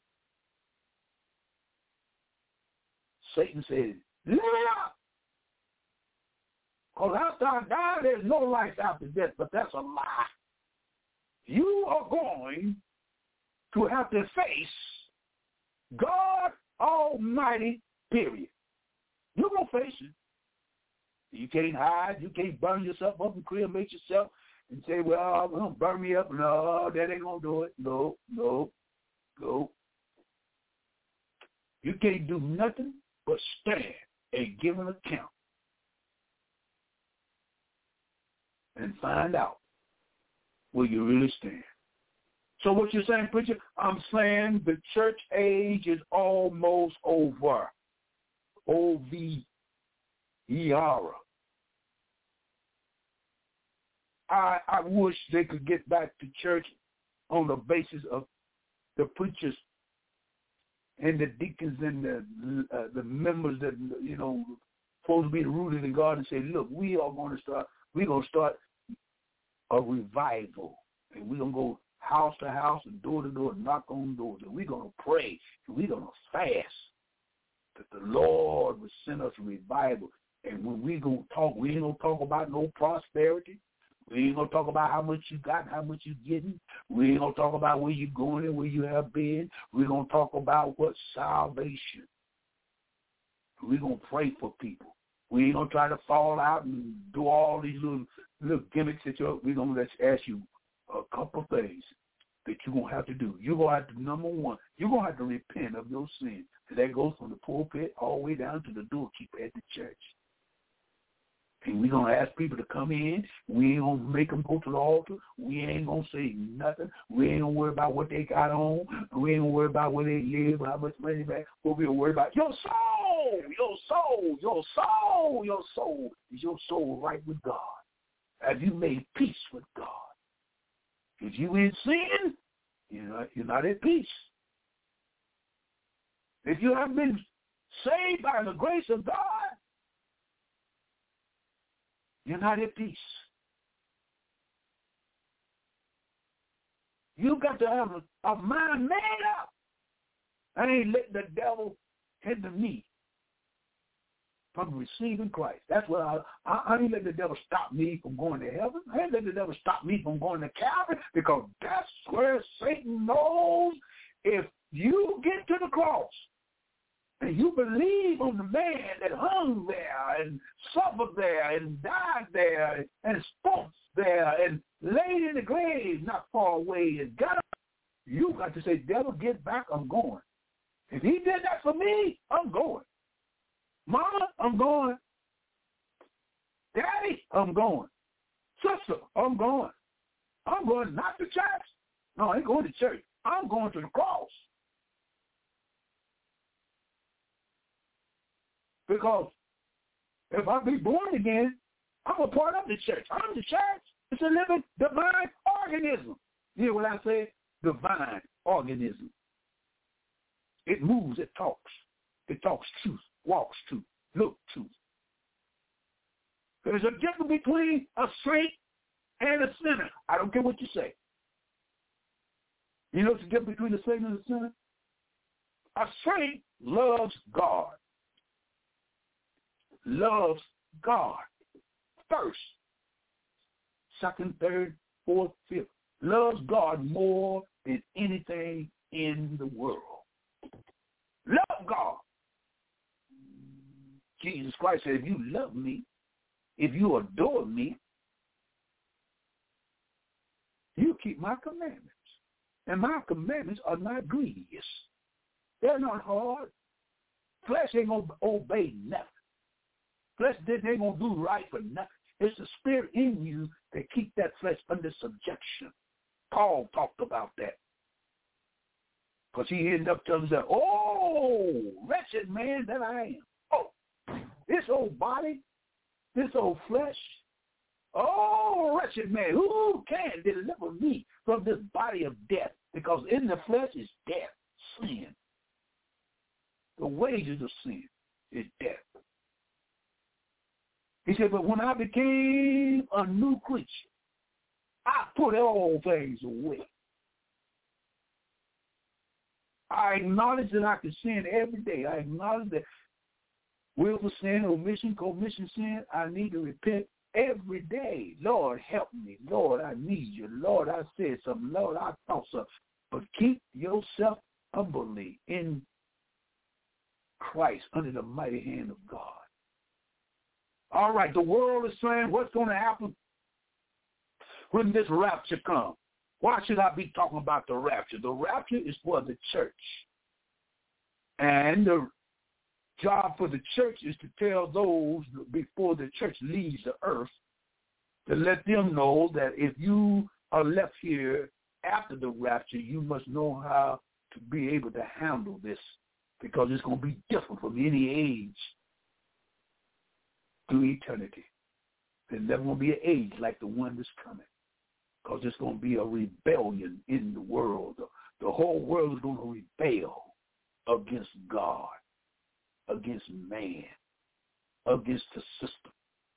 Satan says, live it up. Because after I die, there's no life after death, but that's a lie. You are going to have to face God Almighty, period. You're going to face it. You can't hide. You can't burn yourself up and cremate yourself and say, well, I'm going to burn me up. No, that ain't going to do it. No, no, no. You can't do nothing but stand and give an account and find out where you really stand. So what you're saying, preacher? I'm saying the church age is almost over. O V E R. I, I wish they could get back to church on the basis of the preachers and the deacons and the uh, the members that, you know, supposed to be rooted in God and say, look, we are going to start, we're going to start a revival. And we're going to go house to house and door to door and knock on doors. And we're going to pray. And we're going to fast that the Lord will send us a revival. And when we going to talk, we ain't going to talk about no prosperity. We ain't going to talk about how much you got, how much you're getting. We ain't going to talk about where you're going and where you have been. We're going to talk about what salvation. We're going to pray for people. We ain't going to try to fall out and do all these little little gimmicks that you're, we're going to ask you a couple of things that you're going to have to do. You're going to have to, number one, you're going to have to repent of your sin. And that goes from the pulpit all the way down to the doorkeeper at the church. And we're going to ask people to come in. We ain't going to make them go to the altar. We ain't going to say nothing. We ain't going to worry about what they got on. We ain't going to worry about where they live, how much money they have. What we're going to worry about, your soul, your soul, your soul, your soul. Is your soul right with God? Have you made peace with God? If you in sin, you're not, you're not at peace. If you have been saved by the grace of God, you're not at peace. You've got to have a, a mind made up. I ain't letting the devil hinder me from receiving Christ. That's what I, I, I ain't letting the devil stop me from going to heaven. I ain't letting the devil stop me from going to Calvary, because that's where Satan knows if you get to the cross and you believe on the man that hung there and suffered there and died there and spoke there and laid in the grave not far away and got up, you got to say, devil, get back, I'm going. If he did that for me, I'm going. Mama, I'm going. Daddy, I'm going. Sister, I'm going. I'm going not to church. No, I ain't going to church. I'm going to the cross. Because if I be born again, I'm a part of the church. I'm the church. It's a living divine organism. You hear what I say? Divine organism. It moves, it talks. It talks truth, walks truth, looks truth. There's a difference between a saint and a sinner. I don't care what you say. You know what's the difference between a saint and a sinner? A saint loves God. Loves God first, second, third, fourth, fifth. Loves God more than anything in the world. Love God. Jesus Christ said, if you love me, if you adore me, you keep my commandments. And my commandments are not grievous. They're not hard. Flesh ain't going to obey nothing. Flesh ain't going to do right for nothing. It's the spirit in you that keep that flesh under subjection. Paul talked about that. Because he ended up telling us that, oh, wretched man that I am. Oh, this old body, this old flesh, oh, wretched man, who can deliver me from this body of death? Because in the flesh is death, sin. The wages of sin is death. He said, but when I became a new creature, I put all things away. I acknowledge that I can sin every day. I acknowledge that willful sin, omission, commission sin, I need to repent every day. Lord, help me. Lord, I need you. Lord, I said something. Lord, I thought something. But keep yourself humbly in Christ under the mighty hand of God. All right, the world is saying, what's going to happen when this rapture comes? Why should I be talking about the rapture? The rapture is for the church. And the job for the church is to tell those before the church leaves the earth, to let them know that if you are left here after the rapture, you must know how to be able to handle this, because it's going to be different from any age through eternity. There's never going to be an age like the one that's coming, because it's going to be a rebellion in the world. The, the whole world is going to rebel against God, against man, against the system.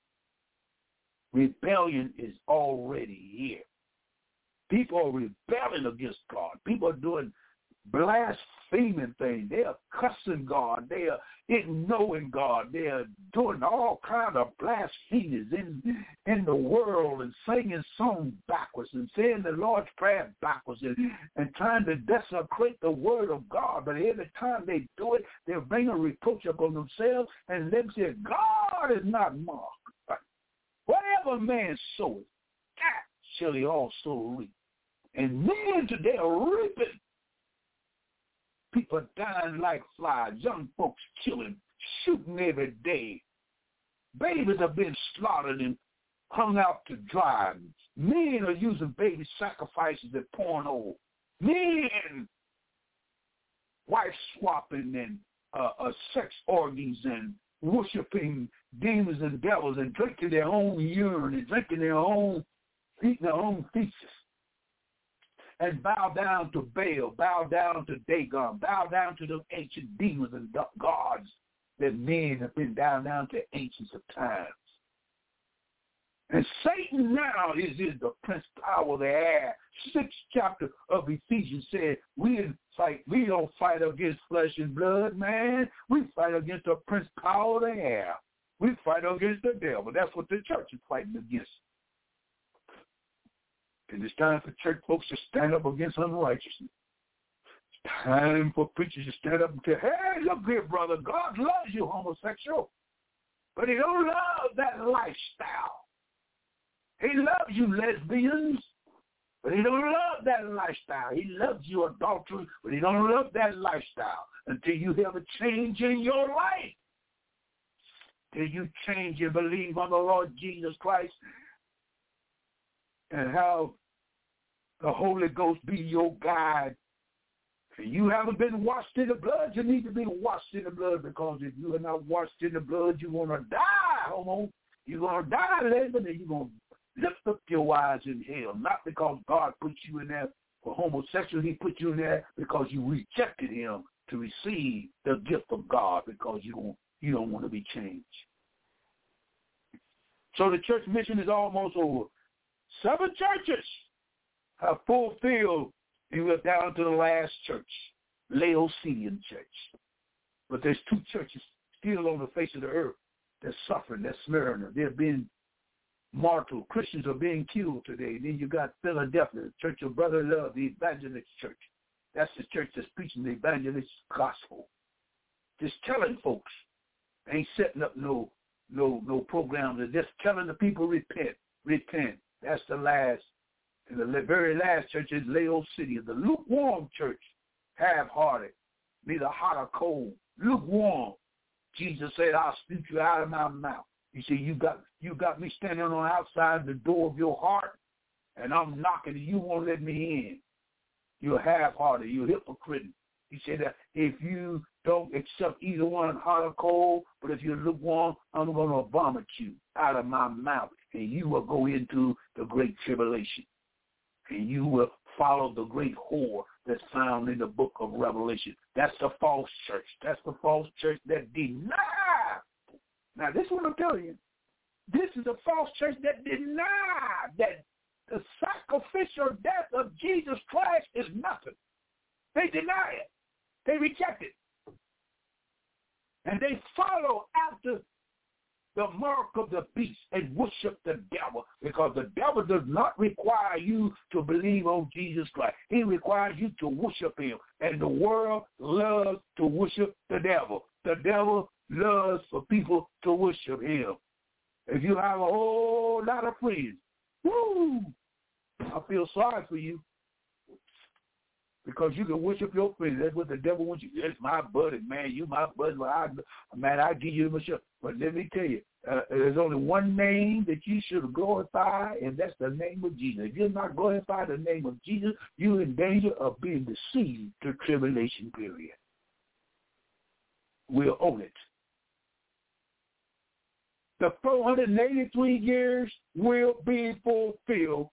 Rebellion is already here. People are rebelling against God. People are doing blaspheming things. They are cussing God. They are ignoring God. They are doing all kinds of blasphemies in, in the world and singing songs backwards and saying the Lord's Prayer backwards and, and trying to desecrate the word of God. But every time they do it, they're bringing reproach upon themselves and them say, God is not mocked. Whatever man soweth, that shall he also reap. And men today are reaping. People dying like flies, young folks killing, shooting every day. Babies have been slaughtered and hung out to dry. Men are using baby sacrifices at porno. Men wife swapping and uh, uh, sex orgies and worshiping demons and devils and drinking their own urine and drinking their own, eating their own feces. And bow down to Baal, bow down to Dagon, bow down to the ancient demons and gods that men have been down down to ancients of times. And Satan now is, is the prince power of the air. Sixth chapter of Ephesians said, we fight, we don't fight against flesh and blood, man. We fight against the prince power of the air. We fight against the devil. That's what the church is fighting against. And it's time for church folks to stand up against unrighteousness. It's time for preachers to stand up and say, hey, look here, brother, God loves you, homosexual. But he don't love that lifestyle. He loves you, lesbians, but he don't love that lifestyle. He loves you, adultery, but he don't love that lifestyle until you have a change in your life. Till you change and believe on the Lord Jesus Christ and have the Holy Ghost be your guide. If you haven't been washed in the blood, you need to be washed in the blood, because if you are not washed in the blood, you're going to die, homo. You're going to die, lesbian, and you're going to lift up your wives in hell, not because God put you in there for homosexual. He put you in there because you rejected him to receive the gift of God, because you don't, you don't want to be changed. So the church mission is almost over. Seven churches have fulfilled, and we're down to the last church, Laodicean church. But there's two churches still on the face of the earth that's suffering, that's Smyrna. They're being martyred. Christians are being killed today. Then you got Philadelphia, the Church of Brother Love, the evangelist church. That's the church that's preaching the evangelist gospel. Just telling folks, they ain't setting up no no no programs. They're just telling the people repent, repent. That's the last, and the very last church is Laodicea, the lukewarm church, half-hearted, neither hot or cold, lukewarm. Jesus said, I'll speak you out of my mouth. You see, you got you got me standing on the outside the door of your heart, and I'm knocking and you won't let me in. You're half-hearted. You're hypocrite. He said that if you don't accept either one, hot or cold, but if you're lukewarm, I'm going to vomit you out of my mouth, and you will go into the great tribulation, and you will follow the great whore that's found in the book of Revelation. That's the false church. That's the false church that denies. Now, this is what I'm telling you. This is a false church that denies that the sacrificial death of Jesus Christ is nothing. They deny it. They reject it. And they follow after the mark of the beast and worship the devil, because the devil does not require you to believe on Jesus Christ. He requires you to worship him, and the world loves to worship the devil. The devil loves for people to worship him. If you have a whole lot of friends, woo, I feel sorry for you, because you can worship your friends. That's what the devil wants you. That's my buddy, man. You my buddy. Well, I, man, I give you a shot. But let me tell you, uh, there's only one name that you should glorify, and that's the name of Jesus. If you're not glorifying the name of Jesus, you're in danger of being deceived to tribulation period. We'll own it. The four hundred eighty-three years will be fulfilled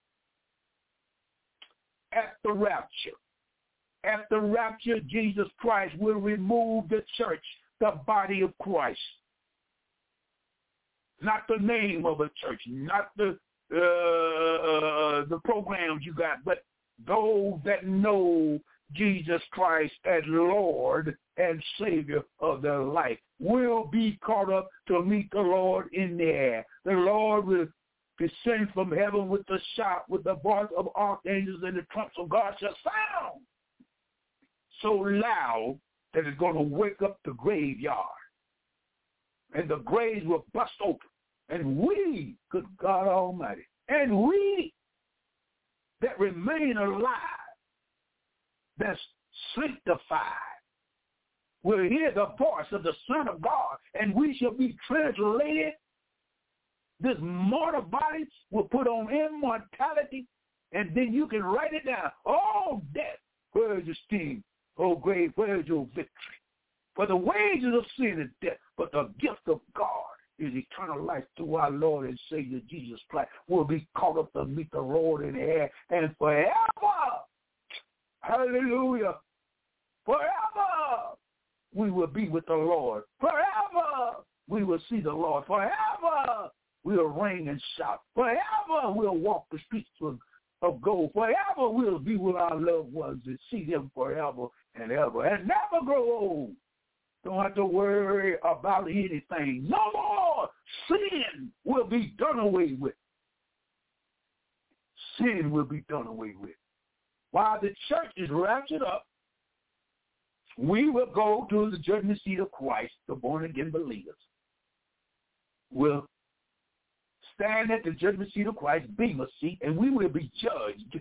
at the rapture. At the rapture, Jesus Christ will remove the church, the body of Christ. Not the name of a church, not the uh, the programs you got, but those that know Jesus Christ as Lord and Savior of their life will be caught up to meet the Lord in the air. The Lord will descend from heaven with the shout, with the voice of archangels, and the trumps of God shall sound so loud that it's going to wake up the graveyard. And the graves will bust open. And we, good God Almighty, and we that remain alive, that's sanctified, will hear the voice of the Son of God, and we shall be translated. This mortal body will put on immortality, and then you can write it down. Oh, death, where is your sting? Oh, grave, where is your victory? For the wages of sin is death, but the gift of God is eternal life through our Lord and Savior Jesus Christ. We'll be caught up to meet the Lord in the air, and forever, hallelujah, forever we will be with the Lord. Forever we will see the Lord. Forever we'll reign and shout. Forever we'll walk the streets of, of gold. Forever we'll be with our loved ones and see them forever and ever and never grow old. Don't have to worry about anything. No more. Sin will be done away with. Sin will be done away with. While the church is raptured up, we will go to the judgment seat of Christ, the born-again believers. We'll stand at the judgment seat of Christ, Bema seat, and we will be judged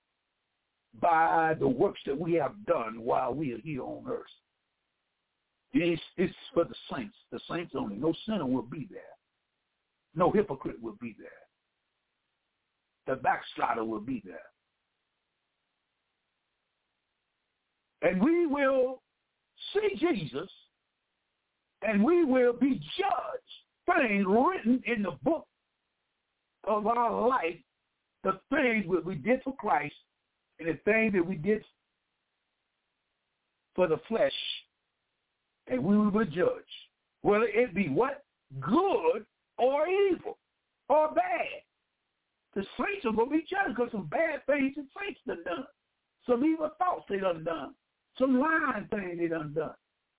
by the works that we have done while we are here on earth. It's, it's for the saints, the saints only. No sinner will be there. No hypocrite will be there. The backslider will be there. And we will see Jesus, and we will be judged. Things written in the book of our life, the things that we did for Christ, and the things that we did for the flesh, and we will be judged. Whether it be what? Good or evil or bad. The saints are going to be judged because some bad things the saints done done. Some evil thoughts they done done. Some lying things they done done.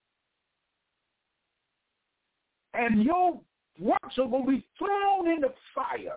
And your works are going to be thrown in the fire.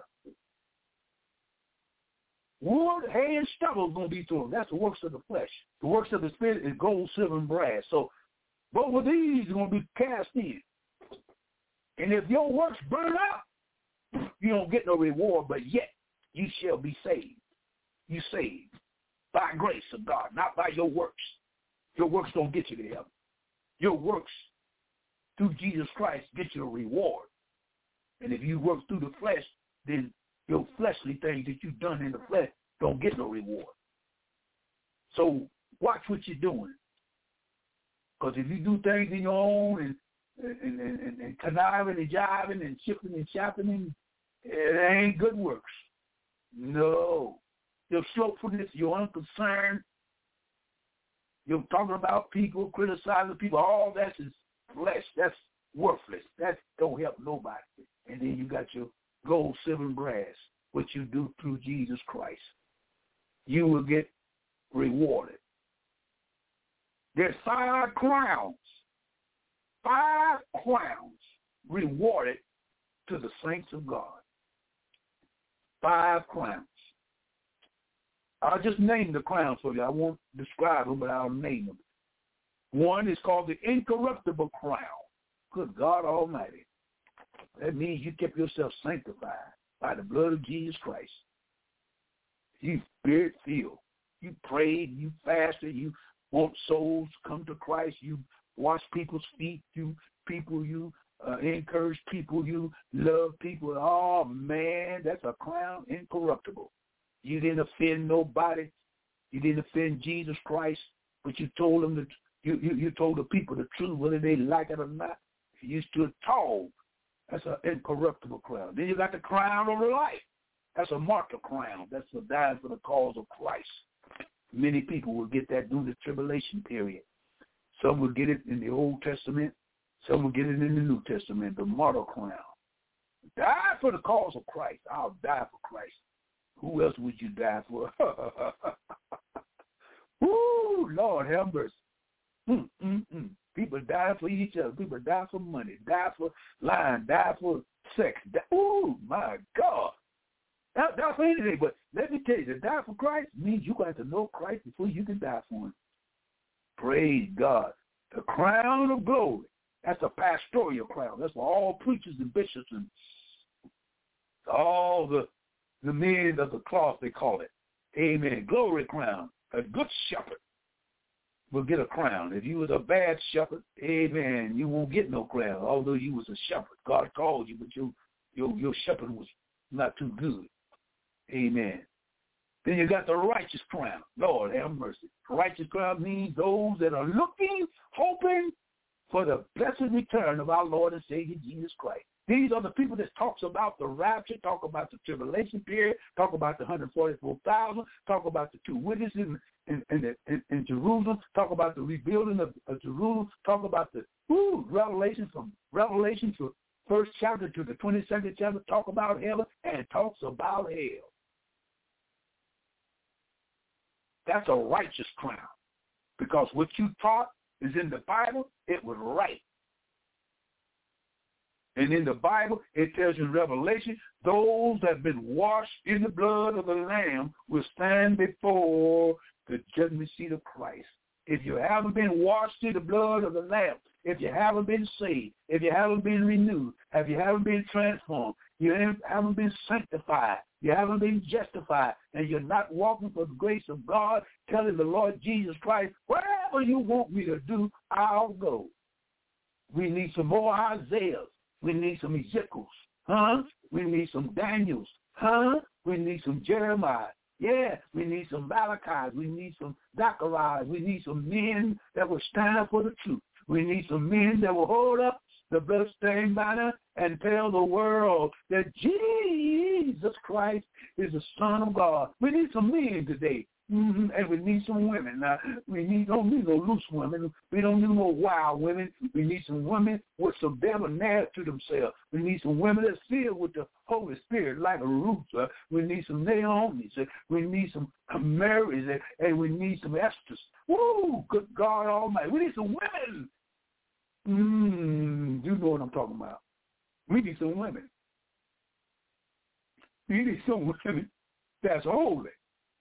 Wood, hay, and stubble is going to be thrown. That's the works of the flesh. The works of the spirit is gold, silver, and brass. So both of these are going to be cast in. And if your works burn up, you don't get no reward, but yet you shall be saved. You saved by grace of God, not by your works. Your works don't get you to heaven. Your works through Jesus Christ get you a reward. And if you work through the flesh, then your fleshly things that you've done in the flesh don't get no reward. So watch what you're doing. Because if you do things in your own and and, and, and, and conniving and jiving and chipping and chopping, it ain't good works. No. Your slothfulness, your unconcern, you're talking about people, criticizing people, all that is flesh. That's worthless. That don't help nobody. And then you got your gold, silver, and brass, what you do through Jesus Christ. You will get rewarded. There's five crowns, five crowns rewarded to the saints of God. Five crowns. I'll just name the crowns for you. I won't describe them, but I'll name them. One is called the incorruptible crown. Good God Almighty. That means you kept yourself sanctified by the blood of Jesus Christ. You spirit-filled. You prayed, you fasted, you want souls to come to Christ, you wash people's feet, you people, you uh, encourage people, you love people. Oh, man, that's a crown incorruptible. You didn't offend nobody. You didn't offend Jesus Christ, but you told them that you, you, you told the people the truth, whether they like it or not. You stood tall. That's an incorruptible crown. Then you got the crown of life. That's a martyr crown. That's for dying for the cause of Christ. Many people will get that during the tribulation period. Some will get it in the Old Testament. Some will get it in the New Testament, the martyr crown. Die for the cause of Christ. I'll die for Christ. Who else would you die for? Woo, Lord have mercy. Mm, mm, mm. People die for each other. People die for money, die for lying, die for sex. Die, ooh, my God. Die, die for anything, but let me tell you, to die for Christ means you got to know Christ before you can die for him. Praise God. The crown of glory. That's a pastoral crown. That's for all preachers and bishops and all the the men of the cloth, they call it. Amen. Glory crown. A good shepherd will get a crown. If you was a bad shepherd, amen, you won't get no crown, although you was a shepherd. God called you, but your your your shepherd was not too good. Amen. Then you got the righteous crown. Lord have mercy. Righteous crown means those that are looking, hoping for the blessed return of our Lord and Savior Jesus Christ. These are the people that talks about the rapture, talk about the tribulation period, talk about the one hundred forty-four thousand, talk about the two witnesses in, in, in, the, in, in Jerusalem, talk about the rebuilding of, of Jerusalem, talk about the ooh, Revelation from Revelation to first chapter to the twenty-second chapter, talk about heaven and talks about hell. That's a righteous crown because what you taught is in the Bible, it was right. And in the Bible, it tells you in Revelation, those that have been washed in the blood of the Lamb will stand before the judgment seat of Christ. If you haven't been washed in the blood of the Lamb, if you haven't been saved, if you haven't been renewed, if you haven't been transformed, you haven't been sanctified, you haven't been justified, and you're not walking for the grace of God, telling the Lord Jesus Christ, wherever you want me to do, I'll go. We need some more Isaiahs. We need some Ezekiels, huh? We need some Daniels, huh? We need some Jeremiah. Yeah, we need some Malachi. We need some Zechariah. We need some men that will stand up for the truth. We need some men that will hold up the bloodstained banner and tell the world that Jesus Christ is the Son of God. We need some men today. Mm-hmm. And we need some women. Now, we need, don't need no loose women. We don't need no wild women. We need some women with some debonair to themselves. We need some women that's filled with the Holy Spirit like a Ruth. Uh, we need some Naomi's. Uh, we need some Marys. Uh, and we need some Esther's. Woo! Good God Almighty. We need some women. Mm, you know what I'm talking about. We need some women. We need some women that's holy.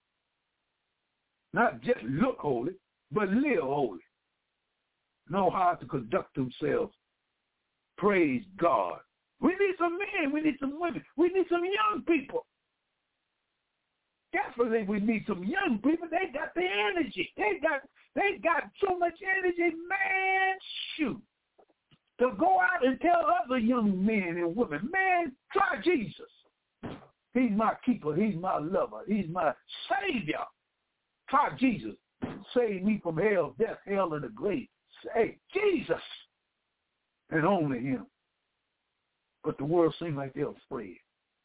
Not just look holy, but live holy. Know how to conduct themselves. Praise God. We need some men. We need some women. We need some young people. Definitely we need some young people. They got the energy. They got they got so much energy, man, shoot. To go out and tell other young men and women, man, try Jesus. He's my keeper. He's my lover. He's my savior. Try Jesus. Save me from hell, death, hell, and the grave. Say Jesus. And only him. But the world seems like they're afraid.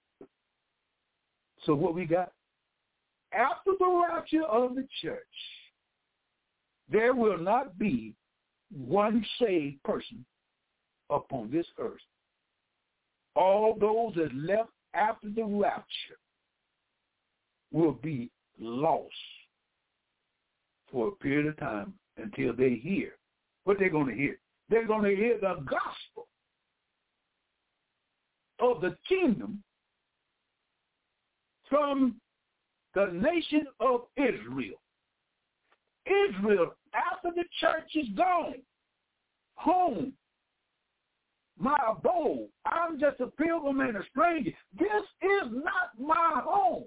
So what we got? After the rapture of the church, there will not be one saved person upon this earth. All those that left after the rapture will be lost for a period of time until they hear. What they're going to hear? They're going to hear the gospel of the kingdom from the nation of Israel. Israel, after the church is gone, home, my abode, I'm just a pilgrim and a stranger. This is not my home.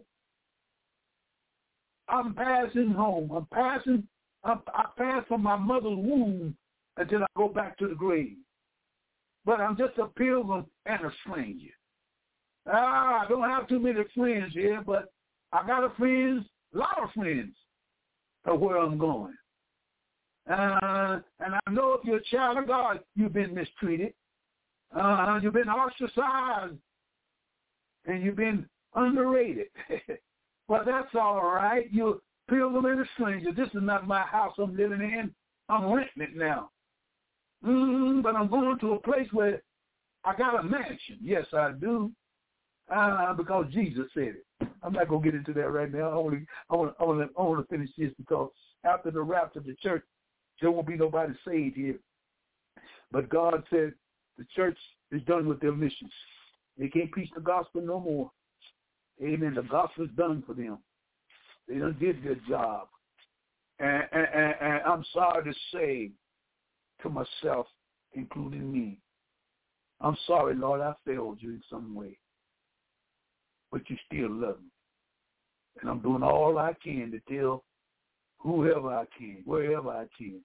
I'm passing home. I'm passing, I'm, I pass from my mother's womb until I go back to the grave. But I'm just a pilgrim and a stranger. Ah, I don't have too many friends here, but I got a friends, a lot of friends of where I'm going. Uh, and I know if you're a child of God, you've been mistreated. Uh, you've been ostracized. And you've been underrated. But that's all right. You're a pilgrim and a stranger. This is not my house I'm living in. I'm renting it now. Mm, but I'm going to a place where I got a mansion. Yes, I do. Uh, because Jesus said it. I'm not going to get into that right now. I want to I want, I want to, I want to finish this because after the rapture of the church, there won't be nobody saved here. But God said the church is done with their missions. They can't preach the gospel no more. Amen. The gospel is done for them. They done did their job. And, and, and, and I'm sorry to say to myself, including me, I'm sorry, Lord, I failed you in some way. But you still love me. And I'm doing all I can to tell whoever I can, wherever I can.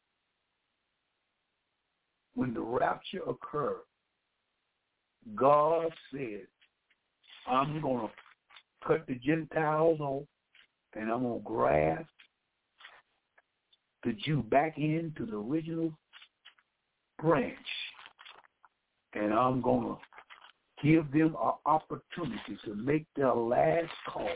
When the rapture occurred, God said, I'm going to cut the Gentiles off, and I'm going to graft the Jew back into the original branch. And I'm going to give them an opportunity to make their last call.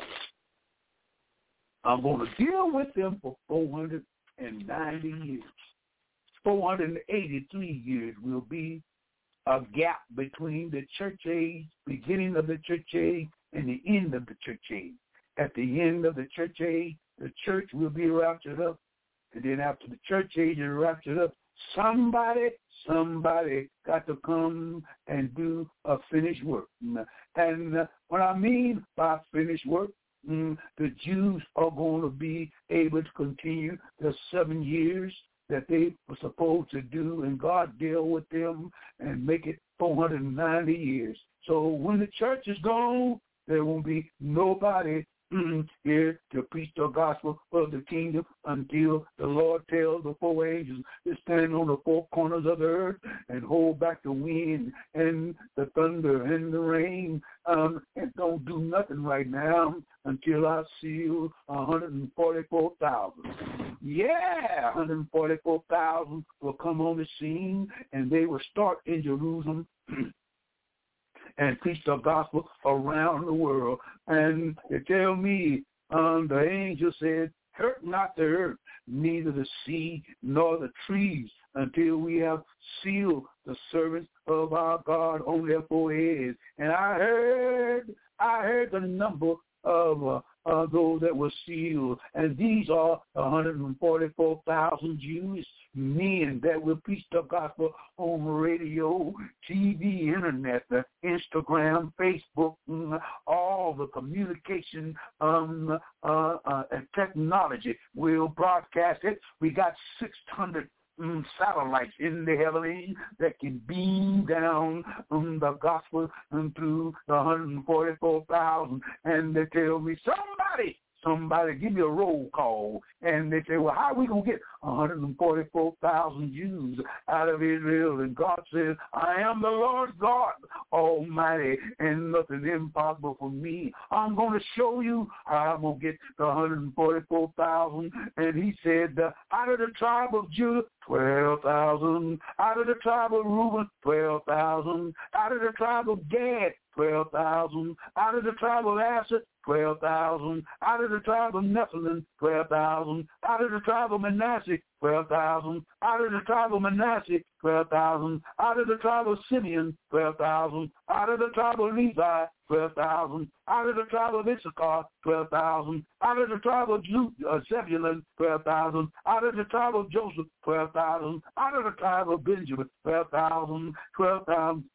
I'm going to deal with them for four hundred ninety years. four hundred eighty-three years will be a gap between the church age, beginning of the church age, and the end of the church age. At the end of the church age, the church will be raptured up. And then after the church age is raptured up, somebody, somebody got to come and do a finished work. And uh, what I mean by finished work, mm, the Jews are going to be able to continue the seven years that they were supposed to do, and God deal with them and make it four hundred ninety years. So when the church is gone, there won't be nobody mm, here to preach the gospel of the kingdom until the Lord tells the four angels to stand on the four corners of the earth and hold back the wind and the thunder and the rain, um, and don't do nothing right now until I seal one hundred forty-four thousand. Yeah, one hundred forty-four thousand will come on the scene, and they will start in Jerusalem and preach the gospel around the world. And they tell me, um, the angel said, hurt not the earth, neither the sea nor the trees, until we have sealed the servants of our God on their foreheads. And I heard, I heard the number of uh, uh, those that were sealed, and these are one hundred forty-four thousand Jewish men that will preach the gospel on radio, T V, internet, the Instagram, Facebook, mm, all the communication um, uh, uh, and technology will broadcast it. We got six hundred Mm, satellites in the heavenly that can beam down um, the gospel um, through the one hundred forty-four thousand. And they tell me, somebody, somebody give me a roll call. And they say, well, how are we going to get one hundred forty-four thousand Jews out of Israel? And God says, I am the Lord God Almighty, and nothing impossible for me. I'm going to show you how I'm going to get the one hundred forty-four thousand. And he said, uh, out of the tribe of Judah, twelve thousand. Out of the tribe of Reuben, twelve thousand. Out of the tribe of Gad, twelve thousand. Out of the tribe of Asher, twelve thousand. Out of the tribe of Nephilim, twelve thousand. Out of the tribe of Manasseh, twelve thousand. Out of the tribe of Manasseh, twelve thousand. Out of the tribe of Simeon, twelve thousand. Out of the tribe of Levi, twelve thousand. Out of the tribe of Issachar, twelve thousand. Out of the tribe of uh, Zebulun, twelve thousand. Out of the tribe of Joseph, twelve thousand. Out of the tribe of Benjamin, twelve thousand. twelve thousand.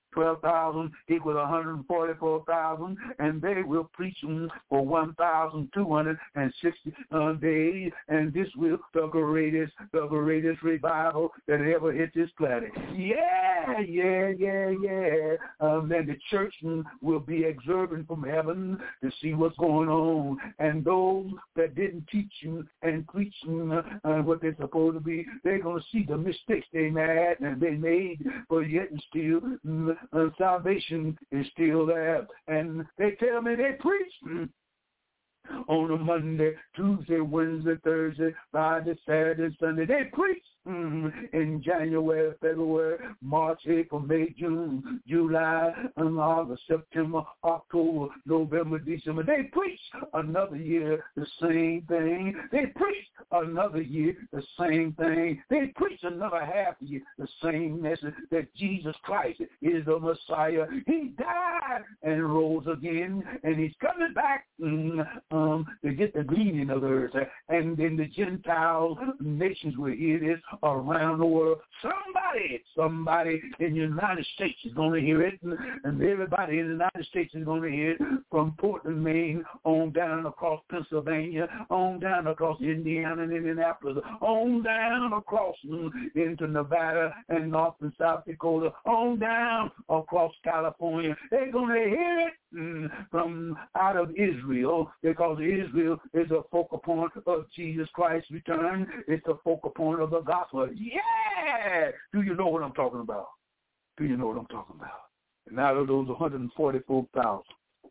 twelve thousand equals one hundred forty-four thousand, and they will preach for one thousand two hundred sixty uh, days, and this will the greatest, the greatest revival that ever hit this planet. Yeah, yeah, yeah, yeah. Um, and the church will be observing from heaven to see what's going on, and those that didn't teach you and preach you uh, what they're supposed to be, they're going to see the mistakes they made and they made, but yet and still uh, salvation is still there. And they tell me they preach mm, on a Monday, Tuesday, Wednesday, Thursday, Friday, Saturday, Sunday. They preach mm, in January, February, March, April, May, June, July, and August, September, October, November, December. They preach another year the same thing. They preach another year the same thing. They preach another half year the same message, that Jesus Christ is the Messiah. He died and rose again, and he's coming back mm, um, to get the gleaning of the earth. And then the Gentile nations will hear this around the world. Somebody, somebody in the United States is going to hear it, and everybody in the United States is going to hear it, from Portland, Maine, on down across Pennsylvania, on down across Indiana and Indianapolis, on down across mm, into Nevada and North and South Dakota, on down across California. They're going to hear it mm, from out of Israel, because Israel is a focal point of Jesus Christ's return. It's a focal point of the gospel. Yeah! Do you know what I'm talking about? Do you know what I'm talking about? And out of those one hundred forty-four thousand,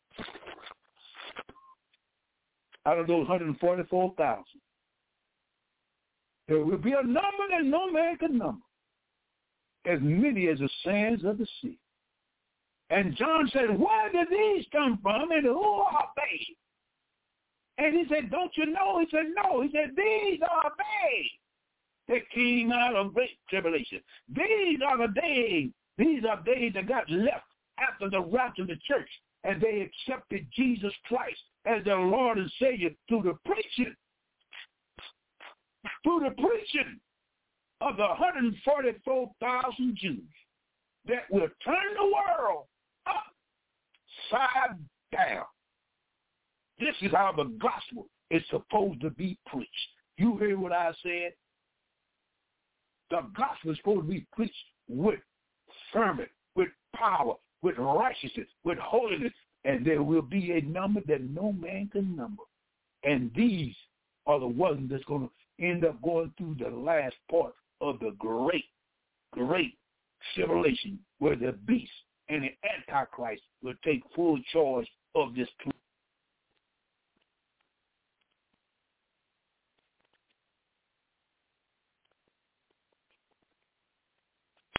out of those one hundred forty-four thousand, there will be a number that no man can number, as many as the sands of the sea. And John said, where did these come from, and who are they? And he said, don't you know? He said, no. He said, these are they that came out of great tribulation. These are the days, these are days that got left after the rapture of the church, and they accepted Jesus Christ as their Lord and Savior through the preaching, through the preaching of the one hundred forty-four thousand Jews that will turn the world upside down. This is how the gospel is supposed to be preached. You hear what I said? The gospel is supposed to be preached with ferment, with power, with righteousness, with holiness, and there will be a number that no man can number. And these are the ones that's going to end up going through the last part of the great, great tribulation, where the beast and the Antichrist will take full charge of this planet.